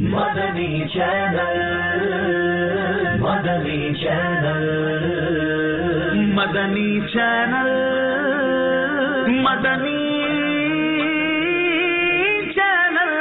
مدنی channel, مدنی channel, مدنی channel, مدنی channel,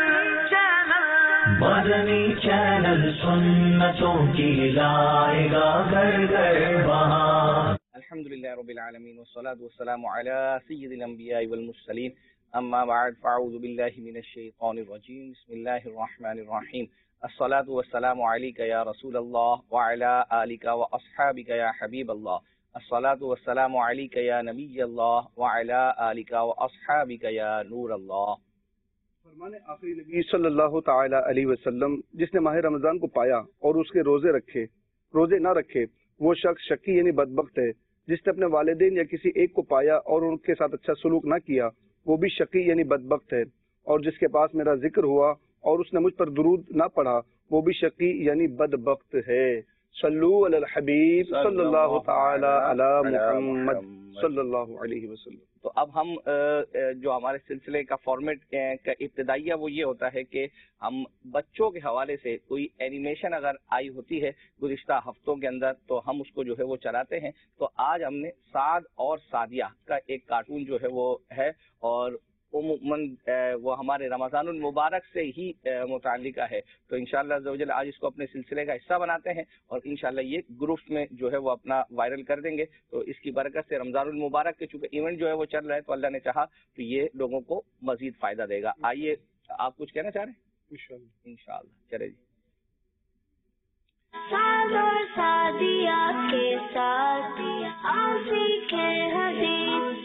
مدنی channel سنتوں کی لائے گا گھر گھر بہار۔ الحمدللہ رب العالمین والصلاة والسلام علی سید الانبیاء والمرسلین، اما بعد فاعوذ باللہ من الشیطان الرجیم، بسم اللہ الرحمن الرحیم، الصلاة والسلام علیک یا رسول اللہ وعلی آلک واصحابک یا حبیب اللہ، الصلاة والسلام علیک یا نبی اللہ وعلی آلک واصحابک یا نور اللہ۔ فرمان آخری نبی صلی اللہ تعالی علیہ وسلم، جس نے ماہ رمضان کو پایا اور اس کے روزے نہ رکھے، وہ شخص شقی یعنی بدبخت ہے۔ جس نے اپنے والدین یا کسی ایک کو پایا اور ان کے ساتھ اچھا سلوک نہ کیا، وہ بھی شقی یعنی بدبخت ہے۔ اور جس کے پاس میرا ذکر ہوا اور اس نے مجھ پر درود نہ پڑھا، وہ بھی شقی یعنی بدبخت ہے۔ صلو علی الحبیب صلی اللہ تعالی علی محمد صلی اللہ علیہ وسلم۔ تو اب ہم جو ہمارے سلسلے کا فارمیٹ کا ابتدائیہ وہ یہ ہوتا ہے کہ ہم بچوں کے حوالے سے کوئی اینیمیشن اگر آئی ہوتی ہے گزشتہ ہفتوں کے اندر تو ہم اس کو جو ہے وہ چلاتے ہیں۔ تو آج ہم نے سعد اور سعدیہ کا ایک کارٹون جو ہے وہ ہے، اور عموماً وہ ہمارے رمضان المبارک سے ہی متعلقہ ہے۔ تو انشاءاللہ عز و جل آج اس کو اپنے سلسلے کا حصہ بناتے ہیں اور انشاءاللہ یہ گروپس میں جو ہے وہ اپنا وائرل کر دیں گے۔ تو اس کی برکت سے رمضان المبارک کے چونکہ ایونٹ جو ہے وہ چل رہا ہے، تو اللہ نے چاہا تو یہ لوگوں کو مزید فائدہ دے گا۔ آئیے، آپ کچھ کہنا چاہ رہے ہیں؟ انشاءاللہ چلے جی۔ سعد اور سعدیہ کے ساتھ آؤ سیکھیں حدیث،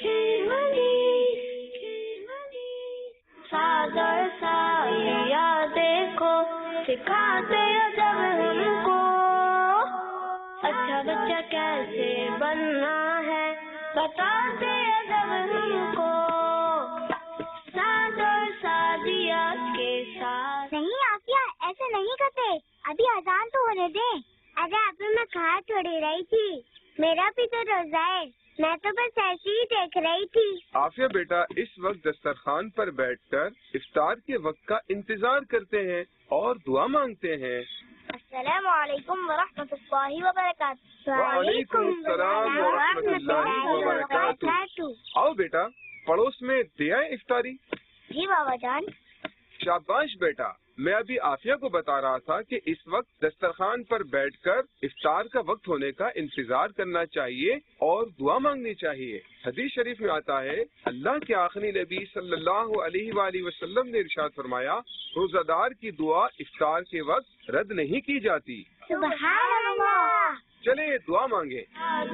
سعد اور سعدیہ دیکھو سکھاتے ادب ہم کو، اچھا بچہ کیسے بننا ہے بتاتے ادب ہم کو، سعد اور سعدیہ کے ساتھ۔ نہیں عافیہ، ایسے نہیں کرتے، ابھی اذان تو ہونے دیں۔ ارے ابھی میں کھا چھوڑی رہی تھی، میرا بھی تو روزہ ہے، میں تو بس ایسے ہی دیکھ رہی تھی۔ عافیہ بیٹا اس وقت دسترخوان پر بیٹھ کر افطار کے وقت کا انتظار کرتے ہیں اور دعا مانگتے ہیں۔ السلام علیکم ورحمۃ اللہ وبرکاتہ۔ وعلیکم السلام ورحمۃ اللہ وبرکاتہ۔ آؤ بیٹا، پڑوس میں دیا افطاری۔ جی بابا جان۔ شاباش بیٹا، میں ابھی عافیہ کو بتا رہا تھا کہ اس وقت دسترخوان پر بیٹھ کر افطار کا وقت ہونے کا انتظار کرنا چاہیے اور دعا مانگنی چاہیے۔ حدیث شریف میں آتا ہے، اللہ کے آخری نبی صلی اللہ علیہ وآلہ وسلم نے ارشاد فرمایا، روزہ دار کی دعا افطار کے وقت رد نہیں کی جاتی۔ سبحان اللہ۔ چلے دعا مانگے۔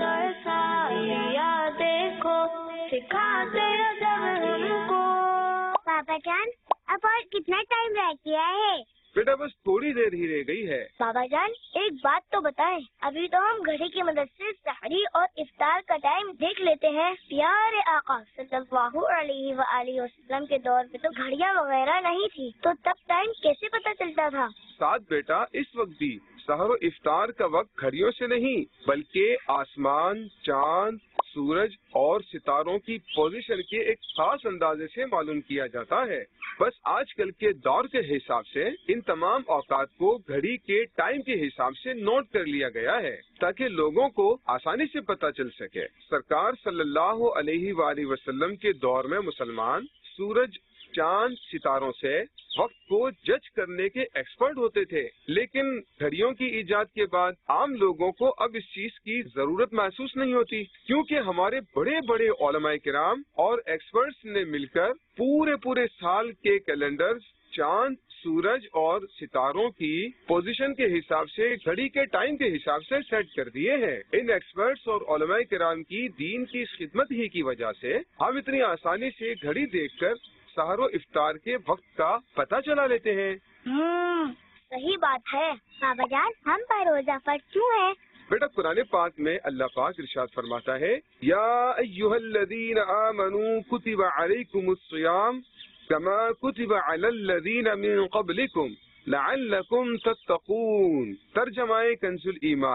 دیکھو سکھاتے ادب ہم کو۔ پاپا جان، اب اور کتنا ٹائم رہ گیا ہے؟ بیٹا بس تھوڑی دیر ہی رہ گئی ہے۔ بابا جان ایک بات تو بتائیں، ابھی تو ہم گھڑی کی مدد سے سحری اور افطار کا ٹائم دیکھ لیتے ہیں۔ پیارے آقا صلی اللہ علیہ وآلہ وسلم کے دور میں تو گھڑیاں وغیرہ نہیں تھی، تو تب ٹائم کیسے پتہ چلتا تھا؟ ساتھ بیٹا اس وقت بھی سحر و افطار کا وقت گھڑیوں سے نہیں بلکہ آسمان، چاند، سورج اور ستاروں کی پوزیشن کے ایک خاص اندازے سے معلوم کیا جاتا ہے۔ بس آج کل کے دور کے حساب سے ان تمام اوقات کو گھڑی کے ٹائم کے حساب سے نوٹ کر لیا گیا ہے تاکہ لوگوں کو آسانی سے پتہ چل سکے۔ سرکار صلی اللہ علیہ وآلہ وسلم کے دور میں مسلمان سورج، چاند، ستاروں سے وقت کو جج کرنے کے ایکسپرٹ ہوتے تھے، لیکن گھڑیوں کی ایجاد کے بعد عام لوگوں کو اب اس چیز کی ضرورت محسوس نہیں ہوتی، کیونکہ ہمارے بڑے بڑے علماء کرام اور ایکسپرٹس نے مل کر پورے سال کے کیلنڈر چاند، سورج اور ستاروں کی پوزیشن کے حساب سے گھڑی کے ٹائم کے حساب سے سیٹ کر دیے ہیں۔ ان ایکسپرٹس اور علماء کرام کی دین کی خدمت ہی کی وجہ سے ہم اتنی آسانی سے گھڑی دیکھ کر سحر و افطار کے وقت کا پتہ چلا لیتے ہیں۔ صحیح بات ہے بابا جان، ہم پر روزہ فرض کیوں ہے؟ بیٹا قرآن پاک میں اللہ پاک ارشاد فرماتا ہے، یا ایھا الذین آمنوا کتب علیکم الصیام کما کتب علی الذین من قبلکم لعلکم تتقون۔ ترجمہ کنز الایمان،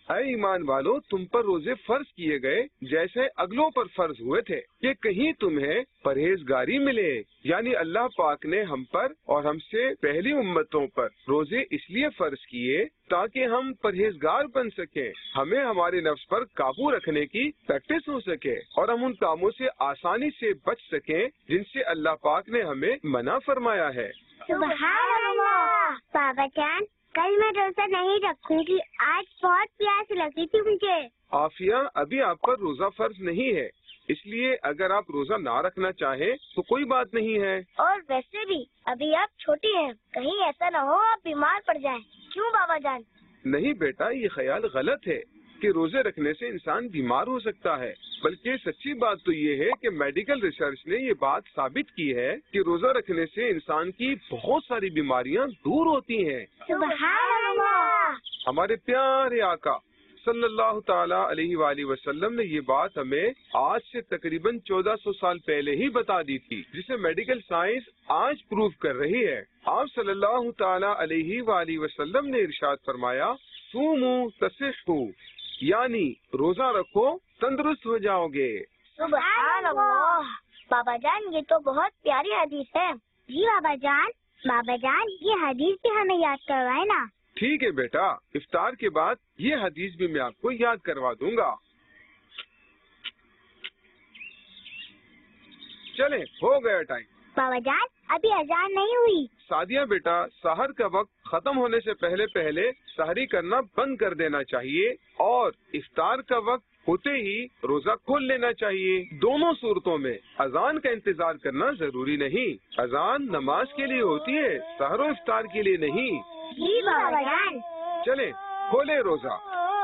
اے ایمان والو تم پر روزے فرض کیے گئے جیسے اگلوں پر فرض ہوئے تھے کہ کہیں تمہیں پرہیزگاری ملے، یعنی اللہ پاک نے ہم پر اور ہم سے پہلی امتوں پر روزے اس لیے فرض کیے تاکہ ہم پرہیزگار بن سکیں، ہمیں ہمارے نفس پر قابو رکھنے کی پریکٹس ہو سکے اور ہم ان کاموں سے آسانی سے بچ سکیں جن سے اللہ پاک نے ہمیں منع فرمایا ہے۔ سبحان اللہ۔ بابا جان کل میں روزہ نہیں رکھوں گی، آج بہت پیاس لگی تھی مجھے۔ عافیہ ابھی آپ پر روزہ فرض نہیں ہے، اس لیے اگر آپ روزہ نہ رکھنا چاہیں تو کوئی بات نہیں ہے۔ اور ویسے بھی ابھی آپ چھوٹی ہیں، کہیں ایسا نہ ہو آپ بیمار پڑ جائیں۔ کیوں بابا جان؟ نہیں بیٹا، یہ خیال غلط ہے کہ روزے رکھنے سے انسان بیمار ہو سکتا ہے، بلکہ سچی بات تو یہ ہے کہ میڈیکل ریسرچ نے یہ بات ثابت کی ہے کہ روزہ رکھنے سے انسان کی بہت ساری بیماریاں دور ہوتی ہیں۔ سبحان اللہ۔ ہمارے پیارے آقا صلی اللہ تعالیٰ علیہ وآلہ وسلم نے یہ بات ہمیں آج سے تقریباً 1400 سال پہلے ہی بتا دی تھی، جسے میڈیکل سائنس آج پروف کر رہی ہے۔ آپ صلی اللہ تعالیٰ علیہ وآلہ وسلم نے ارشاد فرمایا، صوموا تصحوا، یعنی روزہ رکھو تندرست ہو جاؤ گے۔ سبحان اللہ۔ بابا جان یہ تو بہت پیاری حدیث ہے۔ جی بابا جان یہ حدیث بھی ہمیں یاد کروائے نا۔ ٹھیک ہے بیٹا، افطار کے بعد یہ حدیث بھی میں آپ کو یاد کروا دوں گا۔ چلیں ہو گیا ٹائم۔ بابا جان ابھی اذان نہیں ہوئی۔ سعدیہ بیٹا، سحر کا وقت ختم ہونے سے پہلے سحری کرنا بند کر دینا چاہیے اور افطار کا وقت ہوتے ہی روزہ کھول لینا چاہیے۔ دونوں صورتوں میں اذان کا انتظار کرنا ضروری نہیں۔ اذان نماز کے لیے ہوتی ہے، سحر و افطار کے لیے نہیں۔ جی بابا جان۔ چلیں کھولے روزہ۔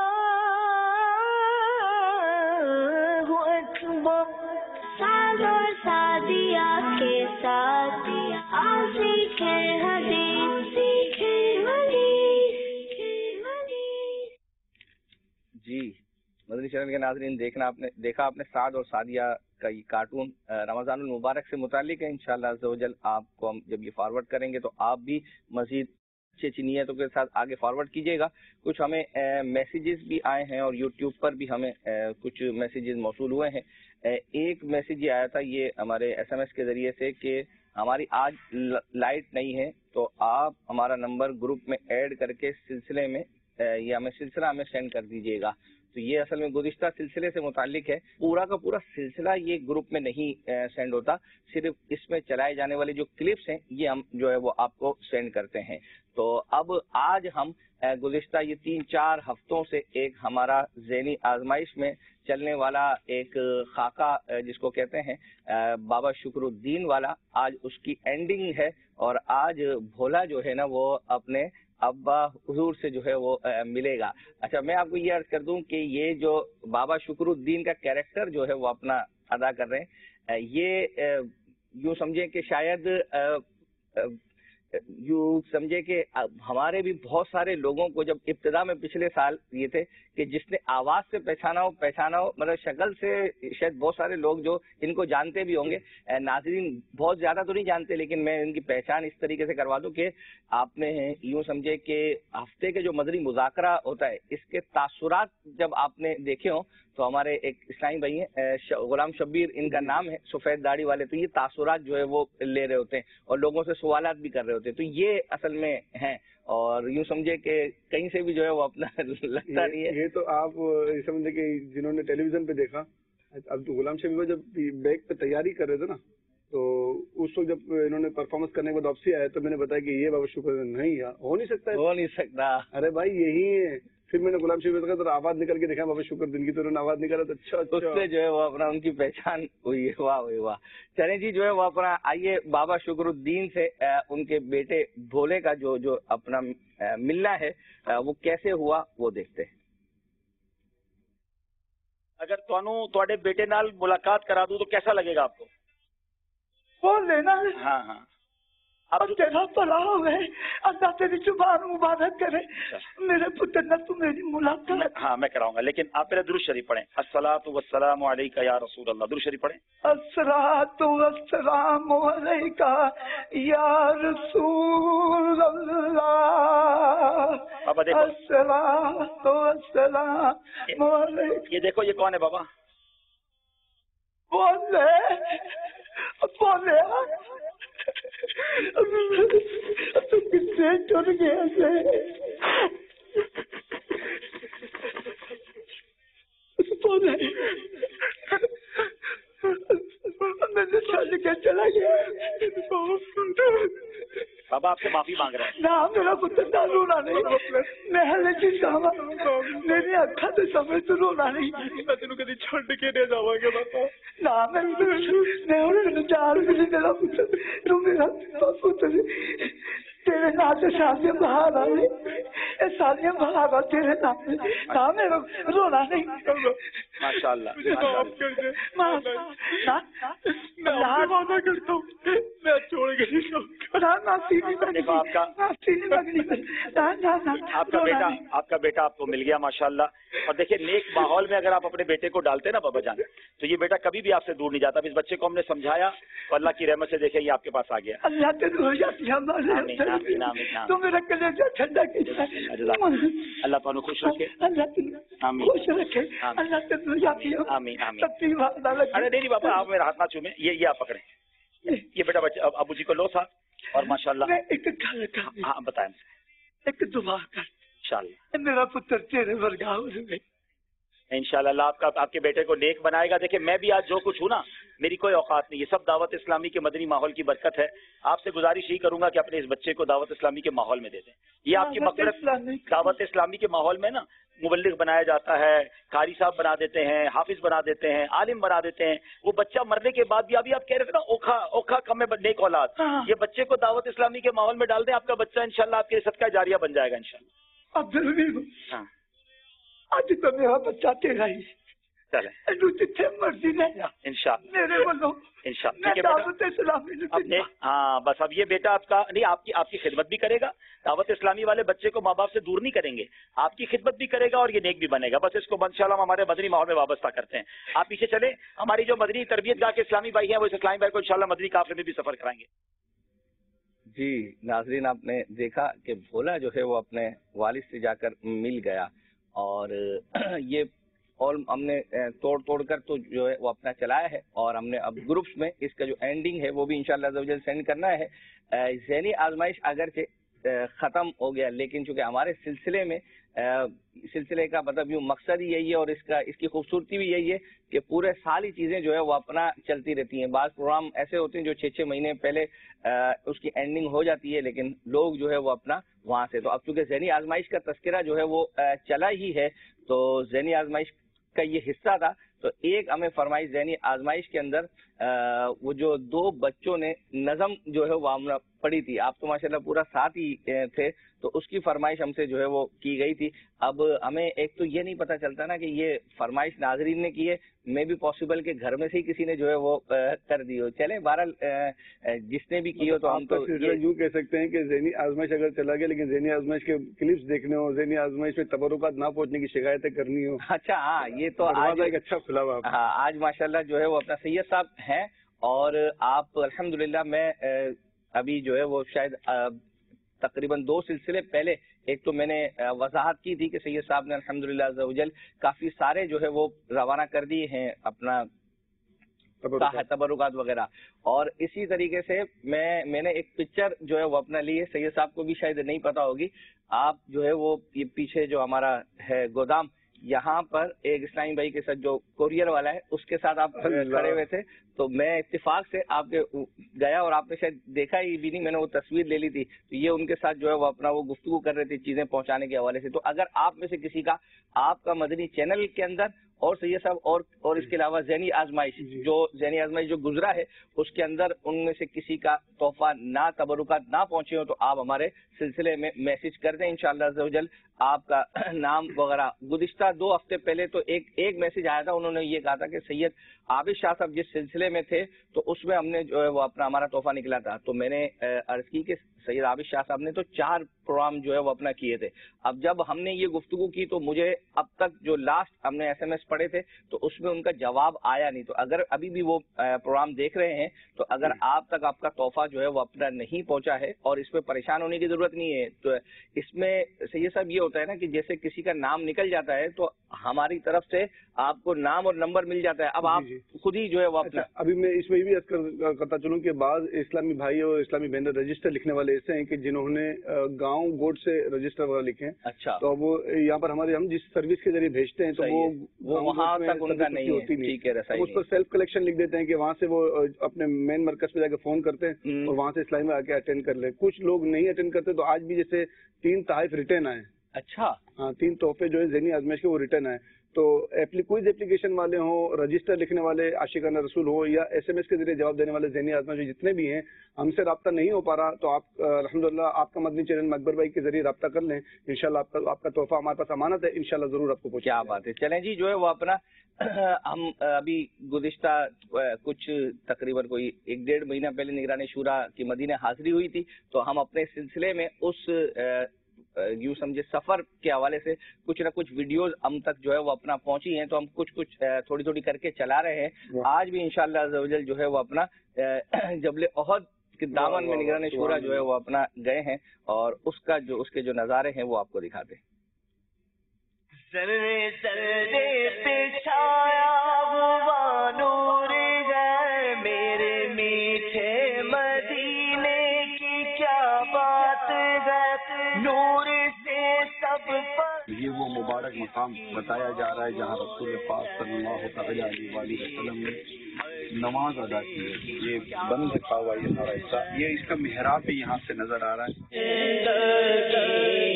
سعد اور سعدیہ کے ساتھ سیکھے حدیث جی مدنی چینل کے ناظرین، دیکھا آپ نے سعد اور سعدیہ کا یہ کارٹون رمضان المبارک سے متعلق ہے۔ انشاءاللہ عز و جل آپ کو ہم جب یہ فارورڈ کریں گے تو آپ بھی مزید اچھی نیتوں کے ساتھ آگے فارورڈ کیجیے گا۔ کچھ ہمیں میسیجز بھی آئے ہیں اور یوٹیوب پر بھی ہمیں کچھ میسیجز موصول ہوئے ہیں۔ ایک میسیج یہ آیا تھا یہ ہمارے SMS کے ذریعے سے کہ ہماری آج لائٹ نہیں ہے، تو آپ ہمارا نمبر گروپ میں ایڈ کر کے سلسلے میں یہ ہمیں سلسلہ ہمیں سینڈ کر دیجیے گا۔ تو یہ اصل میں گزشتہ سلسلے سے متعلق ہے، پورا کا پورا سلسلہ یہ گروپ میں نہیں سینڈ ہوتا، صرف اس میں چلائے جانے والے جو کلپس ہیں یہ ہم جو ہے وہ آپ کو سینڈ کرتے ہیں۔ تو اب آج ہم گزشتہ یہ 3-4 ہفتوں سے ایک ہمارا ذہنی آزمائش میں چلنے والا ایک خاکہ جس کو کہتے ہیں بابا شکر الدین والا، آج اس کی اینڈنگ ہے اور آج بھولا جو ہے نا وہ اپنے ابا حضور سے جو ہے وہ ملے گا۔ اچھا میں آپ کو یہ عرض کر دوں کہ یہ جو بابا شکر الدین کا کیریکٹر جو ہے وہ اپنا ادا کر رہے ہیں، یہ یوں سمجھیں کہ شاید یوں سمجھے کہ ہمارے بھی بہت سارے لوگوں کو جب ابتدا میں پچھلے سال یہ تھے کہ جس نے آواز سے پہچانا ہو مطلب شکل سے شاید بہت سارے لوگ جو ان کو جانتے بھی ہوں گے، ناظرین بہت زیادہ تو نہیں جانتے، لیکن میں ان کی پہچان اس طریقے سے کروا دوں کہ آپ نے یوں سمجھے کہ ہفتے کے جو مدنی مذاکرہ ہوتا ہے اس کے تاثرات جب آپ نے دیکھے ہوں تو ہمارے ایک اسلامی بھائی ہیں غلام شبیر ان کا نام ہے، سفید داڑھی والے، تو یہ تاثرات جو ہے وہ لے رہے ہوتے ہیں اور لوگوں سے سوالات بھی کر رہے ہوتے ہیں، تو یہ اصل میں ہیں اور یوں سمجھے کہ کہیں سے بھی جو ہے وہ اپنا لگتا نہیں ہے۔ یہ تو آپ سمجھے کہ جنہوں نے ٹیلی ویژن پہ دیکھا، اب تو غلام شبیر جب بیک پہ تیاری کر رہے تھے نا تو اس وقت جب انہوں نے پرفارمنس کرنے کے بعد واپسی آیا تو میں نے بتایا کہ یہ بابا شکر نہیں ہو نہیں سکتا، ارے بھائی یہی ہے۔ پھر میں نے غلام شبیر کا تو آواز نکل کے دیکھا بابا شکر دن کی، تو انہوں نے آواز نکالا تو اچھا اس سے جو ہے وہ اپنا ان کی پہچان ہوئی ہے۔ واہ واہ۔ چلیں جی جو ہے وہ اپنا آئیے بابا شکر الدین سے ان کے بیٹے بھولے کا جو اپنا ملنا ہے وہ کیسے ہوا وہ دیکھتے ہیں۔ اگر تواڈے بیٹے نال ملاقات کرا دوں تو کیسا لگے گا آپ کو؟ بول دینا۔ ہاں اب تیرا بھلا ہوئے، اللہ تیری زبان مبارک کرے، میرے پتر نہ تو میری ملاقات۔ ہاں میں کراؤں گا، لیکن آپ پہلے درود شریف پڑھیں۔ الصلاۃ والسلام علیک یا رسول اللہ، درود شریف پڑھیں۔ الصلاۃ والسلام علیک یا رسول اللہ۔ बाबा देखो, ये देखो ये कौन है बाबा? बोले तू किससे टूट गया से बोले मैंने छोड़ के चला गया। बाबा आपसे माफी मांग रहे हैं। ना मेरा पुत्र ना रोना नहीं, मैं हले चीज मेरी अखा तो समय तो रोना नहीं, मैं तेन कभी छोड़ के नहीं जावांगे बाबा। ना मैं हूँ चार बजे मेरा पुत्र तू मेरा पुत्र तेरे नाम से सालियां बाहर आ गई, सालियां बाहर आ तेरे नाम से, ना मेरा रोना नहीं। माशाल्लाह मैं वादा करता हूँ मैं छोड़ के नहीं जाऊंगा। आपका बेटा आपको मिल गया माशाल्लाह। और देखिए नेक माहौल में अगर आप अपने बेटे को डालते ना बाबा जान, तो ये बेटा कभी भी आपसे दूर नहीं जाता। इस बच्चे को हमने समझाया तो अल्लाह की रहमत से देखे ये आपके पास आ गया। अल्लाह तो मेरा कलेजा ठंडा कीजिए, अल्लाह तुम खुश रखे, खुश रखे, अल्लाह आमीन आमीन। अरे नहीं बाबा आप मेरा हाथ ना चूमे, ये आप पकड़े, ये बेटा बच्चे अबू जी को लो था। और माशाल्लाह हाँ बताएं, एक दुआ कर इंशाल्लाह मेरा पुत्र तेरे वर्गा इंशाल्लाह आपके बेटे को नेक बनाएगा। देखिए मैं भी आज जो कुछ हूँ ना, मेरी कोई औकात नहीं, ये सब दावत इस्लामी के मदनी माहौल की बरकत है। आपसे गुजारिश ही करूंगा कि अपने इस बच्चे को दावत इस्लामी के माहौल में दे दें। ये आपकी मक़फ़िरत, दावत इस्लामी के माहौल में ना मुबल्लिग बनाया जाता है, कारी साहब बना देते हैं, हाफिज बना देते हैं, आलिम बना देते हैं। वो बच्चा मरने के बाद भी, अभी आप कह रहे थे ना ओखा कम में नेक औलाद, ये बच्चे को दावत इस्लामी के माहौल में डाल दें, आपका बच्चा इंशाल्लाह आपके सदका जारिया बन जाएगा इंशाल्लाह। अब आज तो मेरा बच्चा तेरा ही चले जिथे मर्जी ले जा इंशाल्लाह मेरे वालों इंशाल्लाह। अपने हाँ बस अब ये बेटा आपका नहीं, आपकी खिदमत भी करेगा। दावत इस्लामी वाले बच्चे को माँ बाप से दूर नहीं करेंगे, आपकी खिदमत भी करेगा और ये नेक भी बनेगा। बस इसको इंशाल्लाह हम हमारे मदनी माहौल में वाबस्ता करते हैं। आप पीछे चले, हमारी जो मदनी तरबियत गा के इस्लामी भाई हैं वो इस इस्लामी भाई को इंशाल्लाह मदनी काफिले में भी सफर कराएंगे। जी नाजरीन, आपने देखा कि भोला जो है वो अपने वालिद से जाकर मिल गया और ये और हमने तोड़ कर तो जो है वो अपना चलाया है और हमने अब ग्रुप्स में इसका जो एंडिंग है वो भी इंशाल्लाह अज़्ज़ा वजल सेंड करना है। ज़हनी आजमाइश अगरचे ख़त्म हो गया, लेकिन चूंकि हमारे सिलसिले का मतलब यूँ मकसद ही यही है और इसकी खूबसूरती भी यही है कि पूरे साल ही चीज़ें जो है वो अपना चलती रहती हैं। बाज़ प्रोग्राम ऐसे होते हैं जो 6-6 महीने पहले उसकी एंडिंग हो जाती है, लेकिन लोग जो है वो अपना वहाँ से, तो अब चूंकि ज़हनी आजमाइश का तस्करा जो है वो चला ही है, तो ज़हनी आजमाइश का ये हिस्सा था। तो एक हमें फरमाइश ज़हनी आजमाइश के अंदर वो जो 2 बच्चों ने नज़म जो है वो हमने पढ़ी थी, आप तो माशाल्लाह पूरा साथ ही थे, तो उसकी फरमाइश हमसे जो है वो की गई थी। अब हमें एक तो ये नहीं पता चलता ना कि ये फरमाइश नाजरीन ने की है, मे भी पॉसिबल के घर में से ही किसी ने जो है वो कर दी हो। चले बहरहाल जिसने भी की हो, तो हम तो यूँ कह सकते हैं कि ज़हनी आजमाइश अगर चला गया, लेकिन ज़हनी आजमाइश के क्लिप्स देखने हो, ज़हनी आजमाइश में तबरुकात ना पहुंचने की शिकायतें करनी हो। अच्छा हाँ, ये तो आज एक अच्छा खुला हुआ। हाँ आज माशाल्लाह जो है वो अपना सैयद साहब हैं और आप अल्हम्दुलिल्लाह मैं अभी जो है वो शायद तकरीबन 2 सिलसिले पहले एक तो मैंने वजाहत की थी कि सैयद साहब ने अल्हम्दुलिल्लाह अज़्ज़ा वजल काफी सारे जो है वो रवाना कर दिए हैं अपना तबरुकात वगैरह। और इसी तरीके से मैंने एक पिक्चर जो है वो अपना ली है, सैयद साहब को भी शायद नहीं पता होगी। आप जो है वो ये पीछे जो हमारा है गोदाम, यहाँ पर एक इस्लामी भाई के साथ जो कोरियर वाला है उसके साथ आप खड़े हुए थे, तो मैं इत्तेफाक से आपके गया और आपने शायद देखा ही भी नहीं, मैंने वो तस्वीर ले ली थी। तो ये उनके साथ जो है वो अपना वो गुफ्तगू कर रहे थे चीजें पहुंचाने के हवाले से। तो अगर आप में से किसी का आपका मदनी चैनल के अंदर और सैयद साहब और इसके अलावा ज़हनी आजमाइश जो गुजरा है उसके अंदर उनमें से किसी का तोहफा ना तबरुकात ना पहुंचे हो, तो आप हमारे सिलसिले में मैसेज कर दें इंशाअल्लाह अज़्ज़ा वजल आपका नाम वगैरह। गुज़िश्ता 2 हफ्ते पहले तो एक मैसेज आया था, उन्होंने ये कहा था कि सैयद आबिद शाह साहब जिस सिलसिले में थे तो उसमें हमने जो है वो अपना हमारा तोहफा निकला था। तो मैंने अर्ज की कि सैयद आबिद शाह साहब ने तो 4 प्रोग्राम जो है वो अपना किए थे। अब जब हमने ये गुफ्तगू की तो मुझे अब तक जो लास्ट हमने SMS पढ़े थे तो उसमें उनका जवाब आया नहीं। तो अगर अभी भी वो प्रोग्राम देख रहे हैं तो अगर आप तक आपका तोहफा जो है वो अपना नहीं पहुंचा है, और इसमें परेशान होने की जरूरत नहीं है। तो इसमें सैयद साहब ये होता है ना कि जैसे किसी का नाम निकल जाता है तो हमारी तरफ से आपको नाम और नंबर मिल जाता है, अब आप खुद ही जो है वो अपना। अभी मैं इसमें भी करता चलूं कि बाद इस्लामी भाई और इस्लामी बहन रजिस्टर लिखने वाले ऐसे हैं कि जिन्होंने गांव गोड से रजिस्टर वगैरह लिखे हैं। अच्छा। तो वो यहाँ पर हमारे हम जिस सर्विस के जरिए भेजते हैं तो वो वहाँ तक उनका नहीं होती, ठीक है, उस पर सेल्फ कलेक्शन लिख देते हैं कि वहाँ से वो अपने मेन मरकज पे जाके फोन करते हैं और वहाँ से इस्लामी में आके अटेंड कर ले। कुछ लोग नहीं अटेंड करते तो आज भी जैसे 3 तोहफे रिटर्न आए। अच्छा। हाँ, 3 तोहफे जो है ज़हनी आजमाइश के वो रिटर्न आए। तो क्विज एप्लीकेशन वाले हों, रजिस्टर लिखने वाले आशिकाना रसूल हो, या SMS के जरिए जवाब देने वाले ज़हनी आजमाइश जितने भी हैं, हमसे रब्ता नहीं हो पा रहा तो आप अल्हम्दुलिल्लाह आपका मदनी चैनल में अकबर भाई के जरिए रब्ता कर लें। इंशाल्लाह आपका तोहफा हमारे पास अमानत है, इंशाल्लाह जरूर आपको पहुंचे। क्या बात है। चलें जी, जो है वो अपना हम अभी गुज़िश्ता कुछ तकरीबन कोई 1-1.5 महीना पहले निगरानी शूरा की मदीना हाजिरी हुई थी, तो हम अपने सिलसिले में उस यूं समझे सफर के हवाले से कुछ ना कुछ वीडियोस हम तक जो है वो अपना पहुंची हैं, तो हम कुछ थोड़ी थोड़ी करके चला रहे हैं। आज भी इंशाअल्लाह अज़्ज़ा वजल जो है वो अपना जबल ओहद के दामन में निगरानी शूरा जो है वो अपना गए हैं, और उसके जो नज़ारे हैं वो आपको दिखाते हैं। मेरे मीठे मदीने की क्या बात है, नूर से सब पर। ये वो मुबारक मकाम बताया जा रहा है जहाँ रसूल पाक सल्लल्लाहु अलैहि वसल्लम ने नमाज अदा की है। ये बंद रखा हुआ ये सारा हिस्सा, ये इसका मेहराब भी यहाँ से नजर आ रहा है।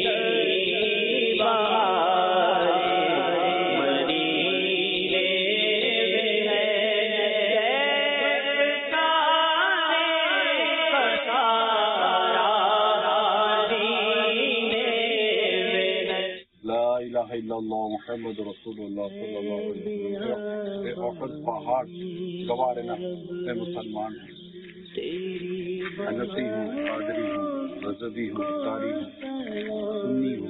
मोहम्मद रसूलुल्लाह सल्लल्लाहु अलैहि वसल्लम। ओहद पहाड़ गवाह रहना, मैं मुसलमान हूँ, हनफी हूँ, कादरी हूँ, रज़वी हूँ, कारी हूँ, सुन्नी हूँ।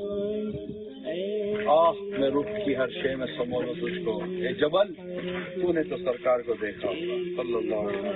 मैं रुख की हर शे में समोलूं तुझको, ए जबल तूने तो सरकार को देखा होगा सल्लल्लाहु अलैहि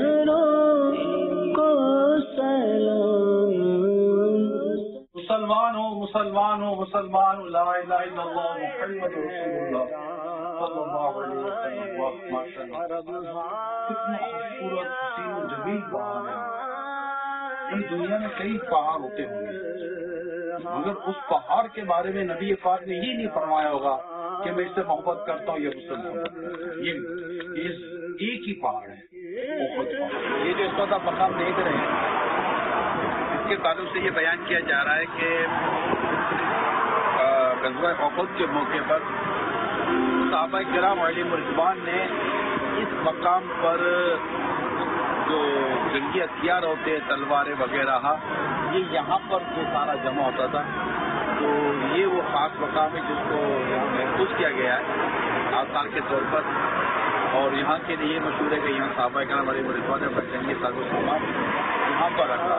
वसल्लम। मुसलमान हो, ला इलाहा इल्लल्लाह मुहम्मद रसूलुल्लाह सल्लल्लाहु अलैहि वसल्लम। वाह माशाअल्लाह, कितने खूबसूरत हसीन जमील पहाड़ हैं। इस दुनिया में कई पहाड़ होते होंगे, मगर उस पहाड़ के बारे में नबी पाक ने ये नहीं फरमाया होगा कि मैं इससे मोहब्बत करता हूँ या मुझसे मोहब्बत करता हूँ। ये एक ही पहाड़ है, ओहद पहाड़। ये जो इस वक्त आप मकाम देख रहे हैं, इसके ताल्लुक से ये बयान किया जा रहा है कि ग़ज़वा ओहद के मौके पर सहाबा किराम अलैहिम रिज़वान ने इस मकाम पर जो जंगी हथियार होते हैं, तलवारें वगैरह, ये यहाँ पर जो सारा जमा होता था। तो ये वो खास मकाम है जिसको यहाँ महफूज किया गया है आसार के तौर पर, और यहाँ के लिए मशहूर है कि यहाँ सहाबा किराम अलैहिम रिज़वान ने अपना जंगी साजो सामान यहाँ पर रखा।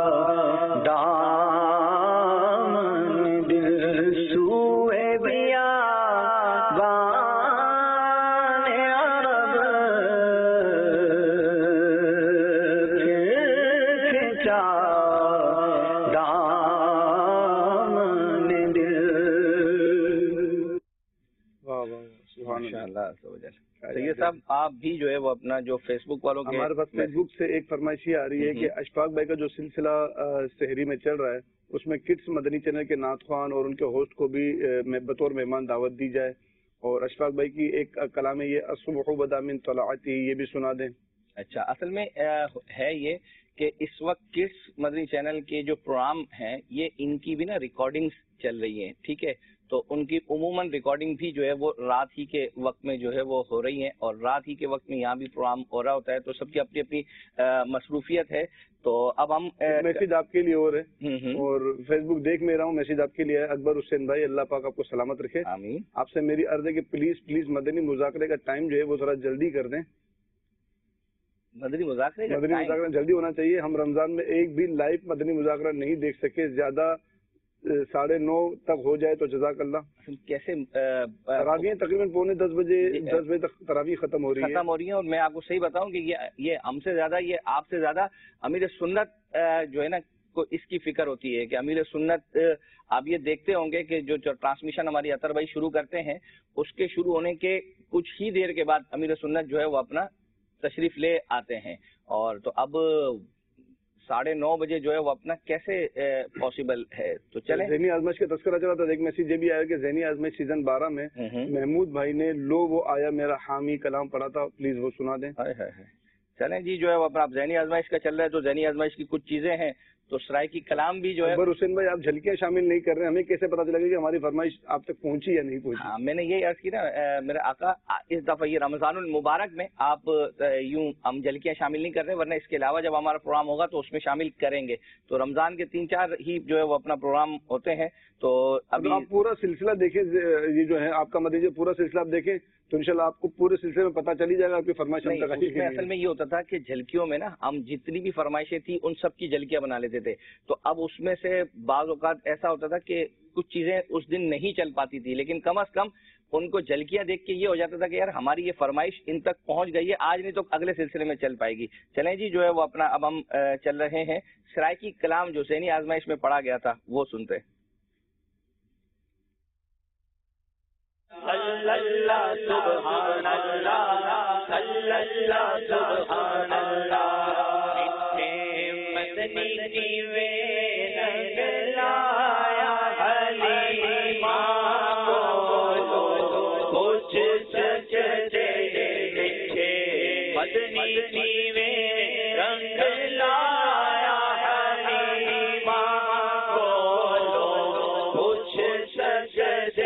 सैयद साहब, आप भी जो है वो अपना जो फेसबुक वालों के, हमारे पास फेसबुक से एक फरमाइश आ रही है कि अशफाक भाई का जो सिलसिला शहरी में चल रहा है उसमें किड्स मदनी चैनल के नात खान और उनके होस्ट को भी बतौर मेहमान दावत दी जाए, और अशफाक भाई की एक कलाम है ये असुबहु बदा मिन तलाअती, ये भी सुना दें। अच्छा, असल में है ये कि इस वक्त किड्स मदनी चैनल के जो प्रोग्राम हैं ये इनकी भी ना रिकॉर्डिंग्स चल रही हैं, ठीक है। तो उनकी उमूमन रिकॉर्डिंग भी जो है वो रात ही के वक्त में जो है वो हो रही है, और रात ही के वक्त में यहाँ भी प्रोग्राम हो रहा होता है, तो सबकी अपनी अपनी मसरूफियत है। तो अब हम मैसेज आपके लिए हो रहे हैं, और फेसबुक देख में रहा हूँ, मैसेज आपके लिए है। अकबर हुसैन भाई, अल्लाह पाक आपको सलामत रखे। आमीन। आपसे मेरी अर्ज है कि प्लीज मदनी मुज़ाकरे का टाइम जो है वो थोड़ा जल्दी कर दें। مدنی مذاکرے کا مدنی مذاکرہ جلدی ہونا چاہیے. ہم رمضان میں ایک بھی لائیو مدنی مذاکرہ نہیں دیکھ سکے. زیادہ 9:30 تک ہو جائے تو جزاک اللہ. کیسے تراویح تقریباً 9:45 بجے تک تراویح ختم ہو رہی ہیں. اور میں آپ کو صحیح بتاؤں کہ یہ ہم سے زیادہ، یہ آپ سے زیادہ امیر سنت جو ہے نا کو اس کی فکر ہوتی ہے کہ امیر سنت، آپ یہ دیکھتے ہوں گے کہ جو ٹرانسمیشن ہماری اطہر بھائی شروع کرتے ہیں اس کے شروع ہونے کے کچھ ہی دیر کے بعد امیر سنت جو ہے وہ اپنا تشریف لے آتے ہیں. اور تو اب 9:30 بجے جو ہے وہ اپنا کیسے پاسبل ہے؟ تو چلیں. ذہنی آزمائش کا تذکرہ چلا تھا. ایک میسیج یہ بھی آیا کہ ذہنی آزمائش سیزن 12 میں محمود بھائی نے لو وہ آیا میرا حامی کلام پڑھا تھا، پلیز وہ سنا دیں. چلیں جی، جو ہے وہ اپنا ذہنی آزمائش کا چل رہا ہے تو ذہنی آزمائش کی کچھ چیزیں ہیں تو سرائکی کلام بھی جو ہے. اکبر حسین بھائی، آپ جھلکیاں شامل نہیں کر رہے ہیں، ہمیں کیسے پتا چلے گا کہ ہماری فرمائش آپ تک پہنچی یا نہیں پہنچی؟ ہاں، میں نے یہی عرض کی نا میرے آقا، اس دفعہ یہ رمضان المبارک میں آپ یوں ہم جھلکیاں شامل نہیں کر رہے، ورنہ اس کے علاوہ جب ہمارا پروگرام ہوگا تو اس میں شامل کریں گے. تو رمضان کے 3-4 ہی جو ہے وہ اپنا پروگرام ہوتے ہیں. تو ابھی آپ پورا سلسلہ دیکھیں، یہ جو ہے آپ کا مدنی پورا سلسلہ آپ دیکھیں تو انشاءاللہ آپ کو پورے سلسلے میں پتا چل ہی جائے گا آپ کی فرمائش. اصل میں یہ ہوتا تھا کہ جھلکیوں میں نا ہم جتنی بھی فرمائشیں تھیں ان سب کی جھلکیاں بنا لیتے تھے. تو اب اس میں سے بعض اوقات ایسا ہوتا تھا کہ کچھ چیزیں اس دن نہیں چل پاتی تھی، لیکن کم از کم ان کو جھلکیاں دیکھ کے یہ ہو جاتا تھا کہ یار ہماری یہ فرمائش ان تک پہنچ گئی ہے، آج نہیں تو اگلے سلسلے میں چل پائے گی. چلیں جی، جو ہے وہ اپنا اب ہم چل رہے ہیں سرائکی کلام جو ذہنی آزمائش میں پڑھا گیا تھا وہ سنتے. اللہ سبحان اللہ، اللہ سبحان اللہ، مدنی کی وے رنگ لایا حلیمہ کو، کچھ سجدے مٹھے مدنی کی وے رنگ لایا حلیمہ کو، کچھ سجدے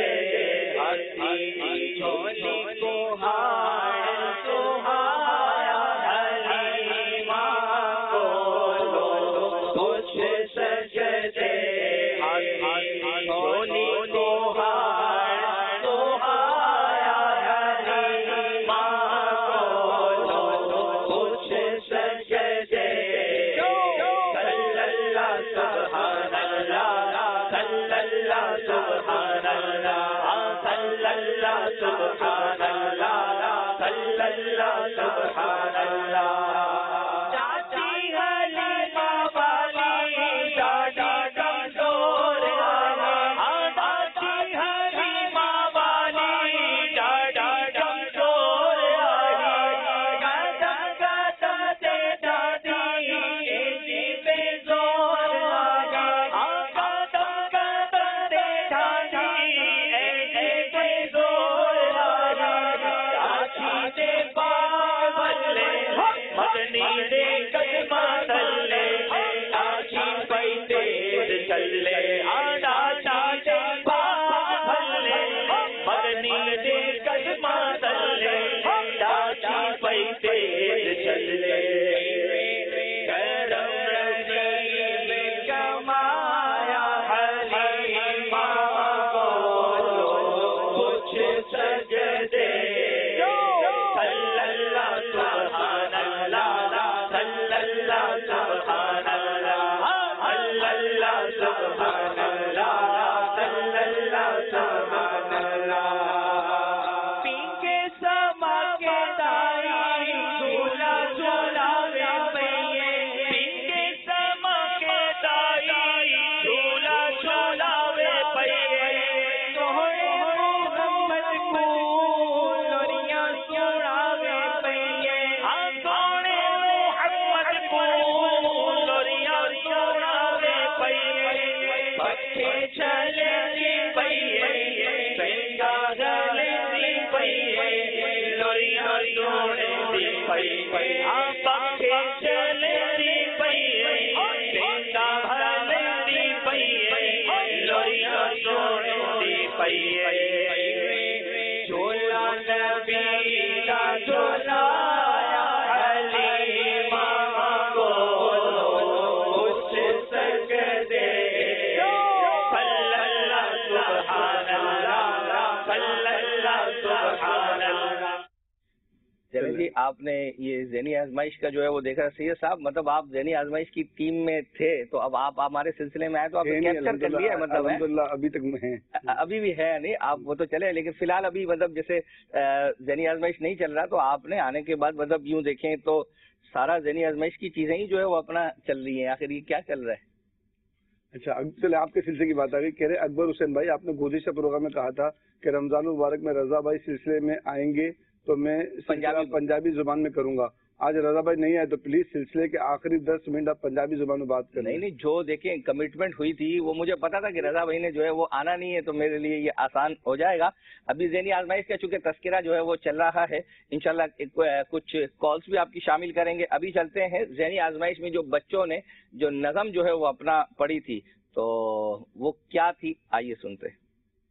جی آپ نے یہ ذہنی آزمائش کا جو ہے وہ دیکھا سید صاحب، مطلب آپ ذہنی آزمائش کی ٹیم میں تھے، تو اب آپ ہمارے سلسلے میں آئے تو آپ نے کیپچر کر لیا ہے، مطلب الحمدللہ ابھی تک میں ہیں، ابھی بھی ہے نہیں آپ وہ تو چلے، لیکن فی الحال ابھی مطلب جیسے ذہنی آزمائش نہیں چل رہا، تو آپ نے آنے کے بعد مطلب یوں دیکھیں تو سارا ذہنی آزمائش کی چیزیں ہی جو ہے وہ اپنا چل رہی ہیں، آخر یہ کیا چل رہا ہے؟ اچھا چلے آپ کے سلسلے کی بات آ گئی، کہہ رہے اکبر حسین بھائی آپ نے گزشتہ پروگرام میں کہا تھا کہ رمضان المبارک میں رضا بھائی سلسلے میں آئیں گے تو میں پنجابی زبان میں کروں گا، آج رضا بھائی نہیں آئے تو پلیز سلسلے کے آخری 10 منٹ آپ پنجابی زبان میں بات کریں۔ نہیں جو دیکھیں کمٹمنٹ ہوئی تھی وہ مجھے پتا تھا کہ رضا بھائی نے جو ہے وہ آنا نہیں ہے، تو میرے لیے یہ آسان ہو جائے گا۔ ابھی ذہنی آزمائش کا چونکہ تذکرہ جو ہے وہ چل رہا ہے، انشاءاللہ کچھ کالس بھی آپ کی شامل کریں گے۔ ابھی چلتے ہیں ذہنی آزمائش میں جو بچوں نے جو نظم جو ہے وہ اپنا پڑھی تھی تو وہ کیا تھی، آئیے سنتے ہیں۔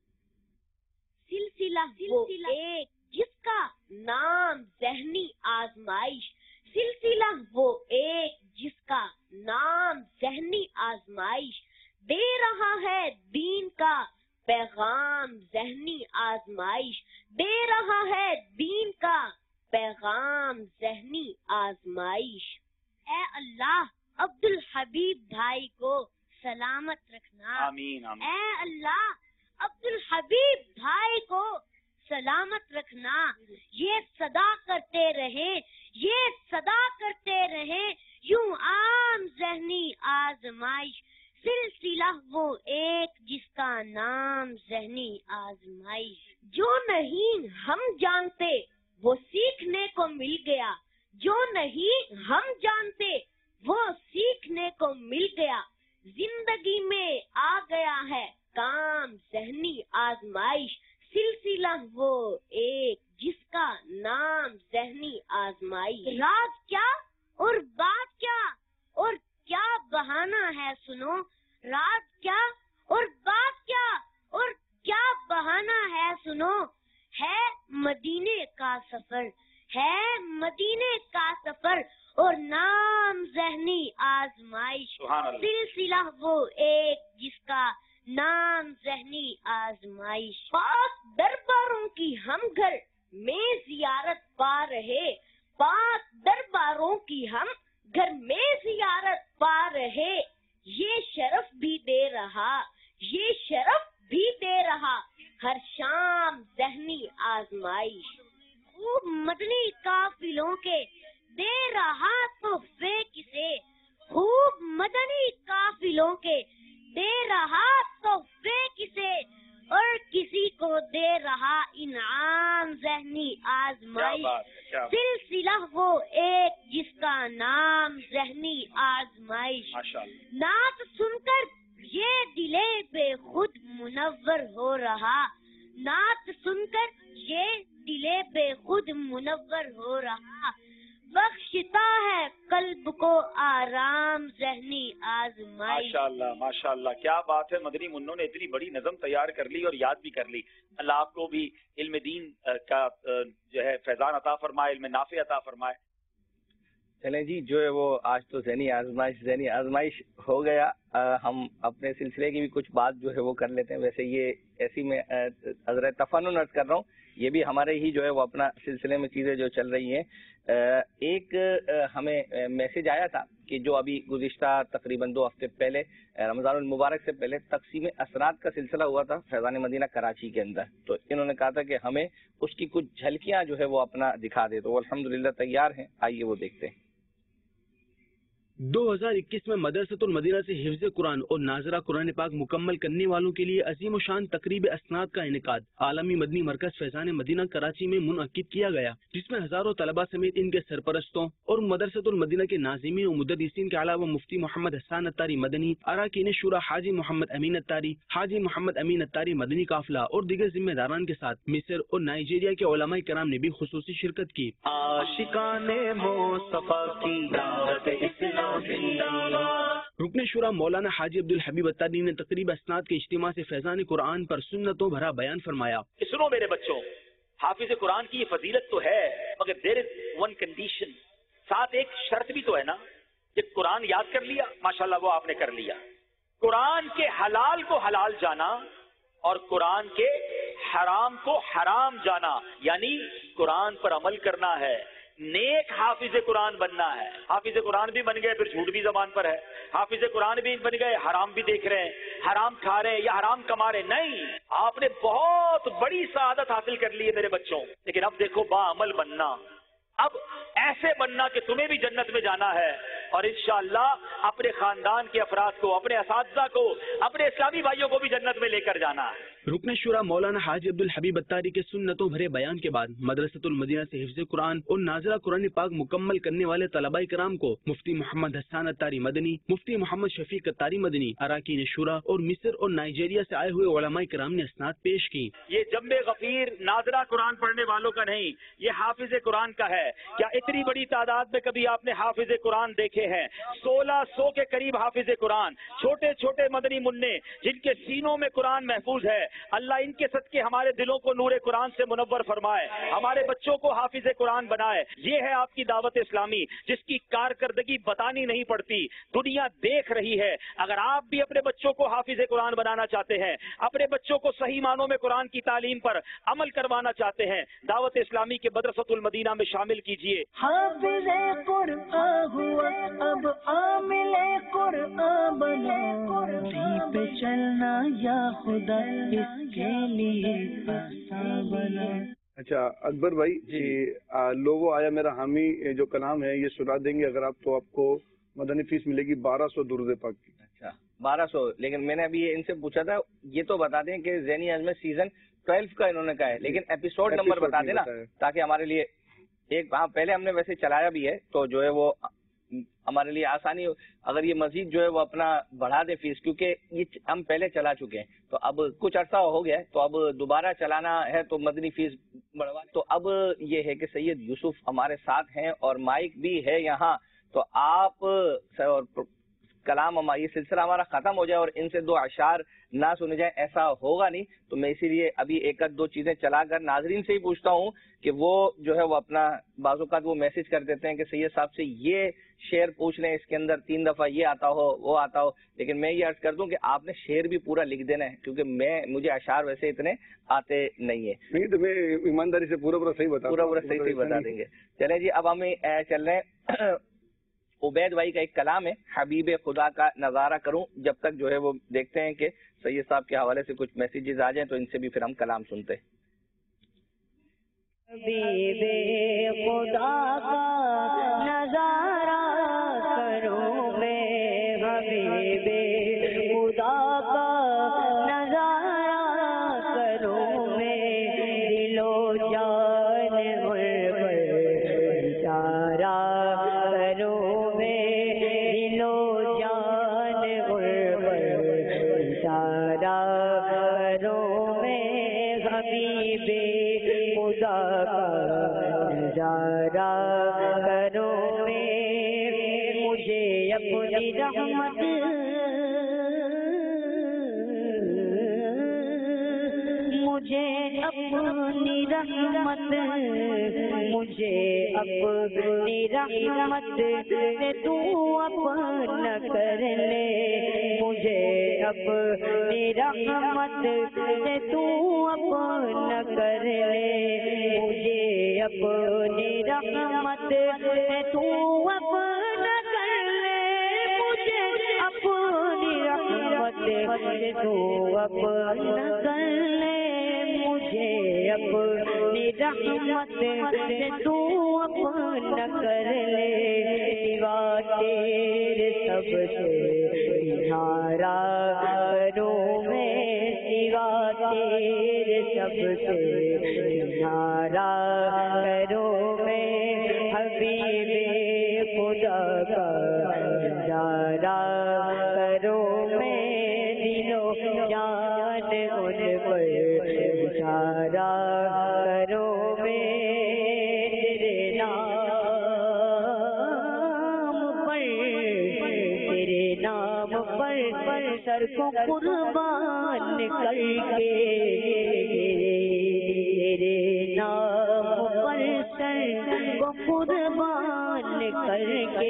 سلسلہ وہ ایک جس کا نام ذہنی آزمائش، سلسلہ وہ ایک جس کا نام ذہنی آزمائش، دے رہا ہے دین کا پیغام ذہنی آزمائش، دے رہا ہے دین کا پیغام ذہنی آزمائش۔ اے اللہ عبد الحبیب بھائی کو سلامت رکھنا، آمین آمین۔ اے اللہ عبد الحبیب بھائی کو سلامت رکھنا، یہ صدا کرتے رہے، یہ صدا کرتے رہے، یوں عام ذہنی آزمائش، سلسلہ وہ ایک جس کا نام ذہنی آزمائش۔ جو نہیں ہم جانتے وہ سیکھنے کو مل گیا، جو نہیں ہم جانتے وہ سیکھنے کو مل گیا، زندگی میں آ گیا ہے کام ذہنی آزمائش، سلسلہ وہ ایک جس کا نام ذہنی آزمائش۔ راز کیا اور بات کیا اور کیا بہانہ ہے سنو، راز کیا اور بات کیا اور کیا بہانہ ہے سنو، ہے مدینے کا سفر، ہے مدینے کا سفر اور نام ذہنی آزمائش، سلسلہ وہ ایک جس کا نام ذہنی آزمائش۔ پاک درباروں کی ہم گھر میں زیارت پا رہے، پاک درباروں کی ہم گھر میں زیارت پا رہے، یہ شرف بھی دے رہا، یہ شرف بھی دے رہا ہر شام ذہنی آزمائش۔ خوب مدنی قافلوں کے دے رہا تحفے کسے، خوب مدنی قافلوں کے دے رہا تحفے کسے، اور کسی کو دے رہا انعام ذہنی آزمائش، سلسلہ وہ ایک جس کا نام ذہنی آزمائش۔ نعت سن کر یہ دلے بے خود منور ہو رہا، نعت سن کر یہ دلے بے خود منور ہو رہا، بخشتا ہے قلب کو آرام ذہنی آزمائش۔ ماشاءاللہ ماشاءاللہ، کیا بات ہے، مدنی منوں نے اتنی بڑی نظم تیار کر لی اور یاد بھی کر لی۔ اللہ آپ کو بھی علم دین کا جو ہے فیضان عطا فرمائے، علم نافع عطا فرمائے۔ چلیں جی، جو ہے وہ آج تو ذہنی آزمائش ہو گیا، ہم اپنے سلسلے کی بھی کچھ بات جو ہے وہ کر لیتے ہیں۔ ویسے یہ ایسی میں حضرت تفنن عرض کر رہا ہوں، یہ بھی ہمارے ہی جو ہے وہ اپنا سلسلے میں چیزیں جو چل رہی ہیں۔ ایک ہمیں میسج آیا تھا کہ جو ابھی گزشتہ تقریباً 2 ہفتے پہلے رمضان المبارک سے پہلے تقسیم اسرات کا سلسلہ ہوا تھا فیضان مدینہ کراچی کے اندر، تو انہوں نے کہا تھا کہ ہمیں اس کی کچھ جھلکیاں جو ہے وہ اپنا دکھا دے، تو وہ الحمدللہ تیار ہیں، آئیے وہ دیکھتے ہیں۔ 2021 میں مدرسۃ المدینہ سے حفظ قرآن اور ناظرہ قرآن پاک مکمل کرنے والوں کے لیے عظیم و شان تقریب اسناد کا انعقاد عالمی مدنی مرکز فیضان مدینہ کراچی میں منعقد کیا گیا، جس میں ہزاروں طلباء سمیت ان کے سرپرستوں اور مدرسۃ المدینہ کے ناظمین و مدرسین کے علاوہ مفتی محمد حسان اتاری مدنی، اراکین شورا حاجی محمد امین اتاری، حاجی محمد امین اتاری مدنی قافلہ اور دیگر ذمہ داران کے ساتھ مصر اور نائجیریا کے علماء کرام نے بھی خصوصی شرکت کی۔ عاشقان مصطفیٰ کی دعوت اسلام، رکن شورا مولانا حاجی عبد الحبیب اتاری نے تقریب اسناد کے اجتماع سے فیضان قرآن پر سنتوں بھرا بیان فرمایا۔ سنو میرے بچوں، حافظ قرآن کی یہ فضیلت تو ہے، مگر دیر از ون کنڈیشن، ساتھ ایک شرط بھی تو ہے نا۔ کہ قرآن یاد کر لیا، ماشاءاللہ وہ آپ نے کر لیا، قرآن کے حلال کو حلال جانا اور قرآن کے حرام کو حرام جانا، یعنی قرآن پر عمل کرنا ہے، नेक हाफिज कुरान बनना है। हाफिज कुरान भी बन गए फिर झूठ भी जबान पर है, हाफिज कुरान भी बन गए हराम भी देख रहे हैं, हराम खा रहे हैं या हराम कमा रहे हैं। नहीं, आपने बहुत बड़ी सआदत हासिल कर ली है मेरे बच्चों। लेकिन अब देखो बाअमल बनना, अब ऐसे बनना कि तुम्हें भी जन्नत में जाना है और इंशाअल्लाह अपने खानदान के अफराद को, अपने असातिज़ा को, अपने इस्लामी भाइयों को भी जन्नत में लेकर जाना है। रुकन शुरा मौलाना हाजी अब्दुल हबीब अत्तारी के सुन्नतों भरे बयान के बाद मदरसतुल मदीना से हिफ्ज़ कुरान और नाज़रा कुरान पाक मुकम्मल करने वाले तलबाई कराम को मुफ्ती मोहम्मद हसन अत्तारी मदनी, मुफ्ती मोहम्मद शफीक अत्तारी मदनी, अराकीन शुरा और मिस्र और नाइजीरिया से आए हुए उलमाए किराम ने इसनाद पेश की। ये जम्बे गफीर नाज़रा कुरान पढ़ने वालों का नहीं, ये हाफिज कुरान का है। क्या इतनी बड़ी तादाद में कभी आपने हाफिज कुरान देखे हैं? 1600 के करीब हाफिज कुरान, छोटे छोटे मदनी मुन्ने जिनके सीनों में कुरान महफूज है। अल्लाह इनके सदके हमारे दिलों को नूरे कुरान से मुनव्वर फरमाए, हमारे बच्चों को हाफिज कुरान बनाए। ये है आपकी दावत इस्लामी जिसकी कारकर्दगी बतानी नहीं पड़ती, दुनिया देख रही है। अगर आप भी अपने बच्चों को हाफिज कुरान बनाना चाहते हैं, अपने बच्चों को सही मानों में कुरान की तालीम पर अमल करवाना चाहते हैं, दावत इस्लामी के मदरसतुल मदीना में शामिल कीजिए। हाफिज कुरान हुआ अब आमिल कुरान बना, पे चलना या खुदा इसके लिए बना। अच्छा अकबर भाई जी, लोगो आया मेरा हामी जो कलाम है ये सुना देंगे अगर आप, तो आपको मदनी फीस मिलेगी 1200 दुरूद पाक की। अच्छा 1200, लेकिन मैंने अभी ये इनसे पूछा था, ये तो बता दें कि ज़ैनी अज़्म सीजन 12 का इन्होंने कहा है, लेकिन एपिसोड नंबर बता देना ताकि हमारे लिए एक, हाँ पहले हमने वैसे चलाया भी है तो जो है वो हमारे लिए आसानी हो। अगर ये मजीद जो है वो अपना बढ़ा दे फीस, क्योंकि ये हम पहले चला चुके हैं तो अब कुछ अरसा हो गया है, तो अब दोबारा चलाना है तो मदनी फीस बढ़वा। तो अब ये है कि सैयद यूसुफ हमारे साथ हैं और माइक भी है यहाँ, तो आप कलाम हमारा ये सिलसिला हमारा खत्म हो जाए और इनसे दो अशार ना सुने जाए, ऐसा होगा नहीं। तो मैं इसीलिए अभी एक आध दो चीजें चलाकर नाजरीन से ही पूछता हूँ कि वो जो है वो अपना बाज़-औक़ात वो मैसेज कर देते हैं कि सैयद साहब से ये शेर पूछ लें, इसके अंदर 3 दफा ये आता हो वो आता हो, लेकिन मैं ये अर्ज कर दूं कि आपने शेर भी पूरा लिख देना है, क्योंकि मुझे अशार वैसे इतने आते नहीं है। नहीं तो मैं ईमानदारी से पूरा सही बता देंगे। चले जी, अब हम चल रहे हैं उबैद भाई का एक कलाम है, हबीब खुदा का नजारा करूं। जब तक जो है वो देखते हैं कि सैयद साहब के हवाले से कुछ मैसेजेस आ जाएं तो इनसे भी फिर हम कलाम सुनते हैं। हबीब खुदा का नजारा करूं मैं, हबीब खुदा का नजारा करूं मैं, दिलो जान इशारा मुझे अपनी रहमत से तू अपना कर ले, मुझे अपनी रहमत से तू अपना कर ले, मुझे अपनी रहमत से तू अपना कर ले, मुझे अपनी रहमत से तू अपना कर ले, मुझे अपनी रहमत से तू अपना कर ले, सिवा तेरे सबसे किनारा करूं मैं, सिवा तेरे सबसे किनारा करूं मैं, हबीब खुदा का नजारा करूं मैं, दिलो जान उन पर इशारा करूं मैं, तेरे नाम पर सर को कुर्बान करके, तेरे नाम पर सर को कुर्बान करके,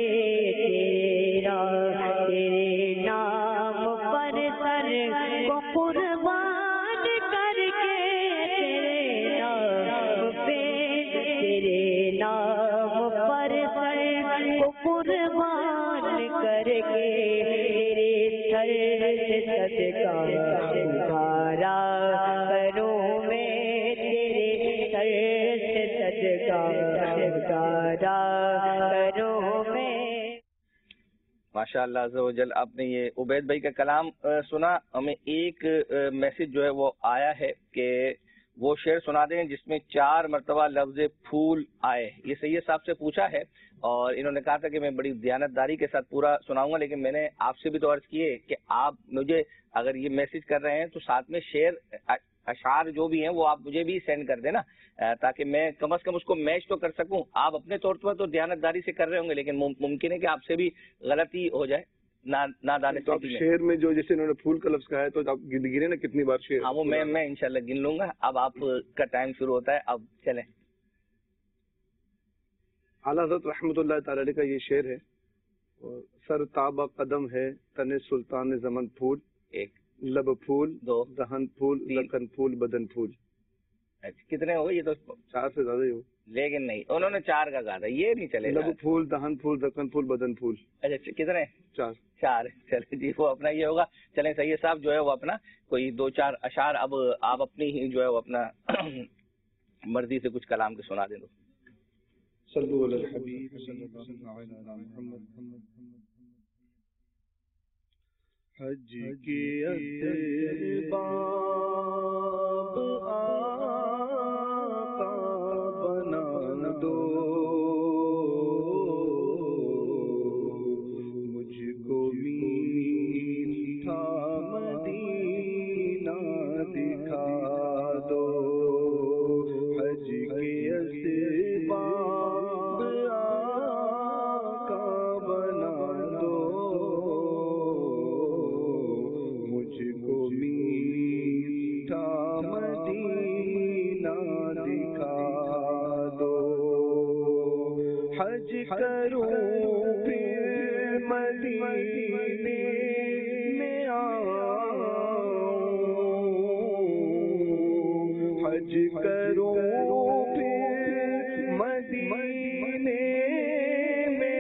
तेरे नाम पर सर को कुर्बान करके, तेरे नाम پکارا کروں میں تیرے سر سے صدقہ پکارا کروں میں. ماشاء اللہ عز و جل. آپ نے یہ عبید بھائی کا کلام سنا. ہمیں ایک میسج جو ہے وہ آیا ہے کہ وہ شعر سنا دیں جس میں 4 مرتبہ لفظ پھول آئے. یہ سید صاحب سے پوچھا ہے اور انہوں نے کہا تھا کہ میں بڑی دیانتداری کے ساتھ پورا سناؤں گا، لیکن میں نے آپ سے بھی تو عرض کی ہے کہ آپ مجھے اگر یہ میسج کر رہے ہیں تو ساتھ میں شعر اشعار جو بھی ہیں وہ آپ مجھے بھی سینڈ کر دینا تاکہ میں کم از کم اس کو میچ تو کر سکوں. آپ اپنے طور پر تو دیانتداری سے کر رہے ہوں گے لیکن ممکن ہے کہ آپ سے بھی غلطی ہو جائے نادانستگی میں. شعر میں جو جیسے انہوں نے پھول کا لفظ کہا ہے تو آپ گنے نا کتنی بار شعر. ہاں وہ میں انشاءاللہ گن لوں گا. اب آپ کا ٹائم شروع ہوتا ہے. اب چلیں. اعلیٰ حضرت رحمۃ اللہ تعالی علیہ کا یہ شعر ہے. اور سر تابہ قدم ہے تن سلطان زمن پھول، 1 لب پھول، 2 دہن پھول، لکن پھول، بدن پھول. اچھا کتنے ہو گئے؟ یہ تو 4 سے زیادہ ہی ہو. لیکن نہیں انہوں نے 4 کا کہا تھا، یہ نہیں چلے گا. لب پھول، دہن پھول، لکن پھول، بدن پھول. اچھا کتنے؟ 4. چلے جی وہ اپنا یہ ہوگا. چلیں سید صاحب جو ہے وہ اپنا کوئی 2-4 اشعار اب آپ اپنی ہی جو ہے وہ اپنا مرضی سے کچھ کلام کے سنا دیں. تو صلو علی الحبیب صلی اللہ علیہ محمد. حج کے اسباب آقا بنا دو، مجھ کو میٹھا مدینہ دکھا دو. حج کے اسباب آقا بنا دو، مجھ کو میٹھا مدینہ دکھا دو. حج کروں پھر مدینے میں آؤں، حج کروں پھر مدینے میں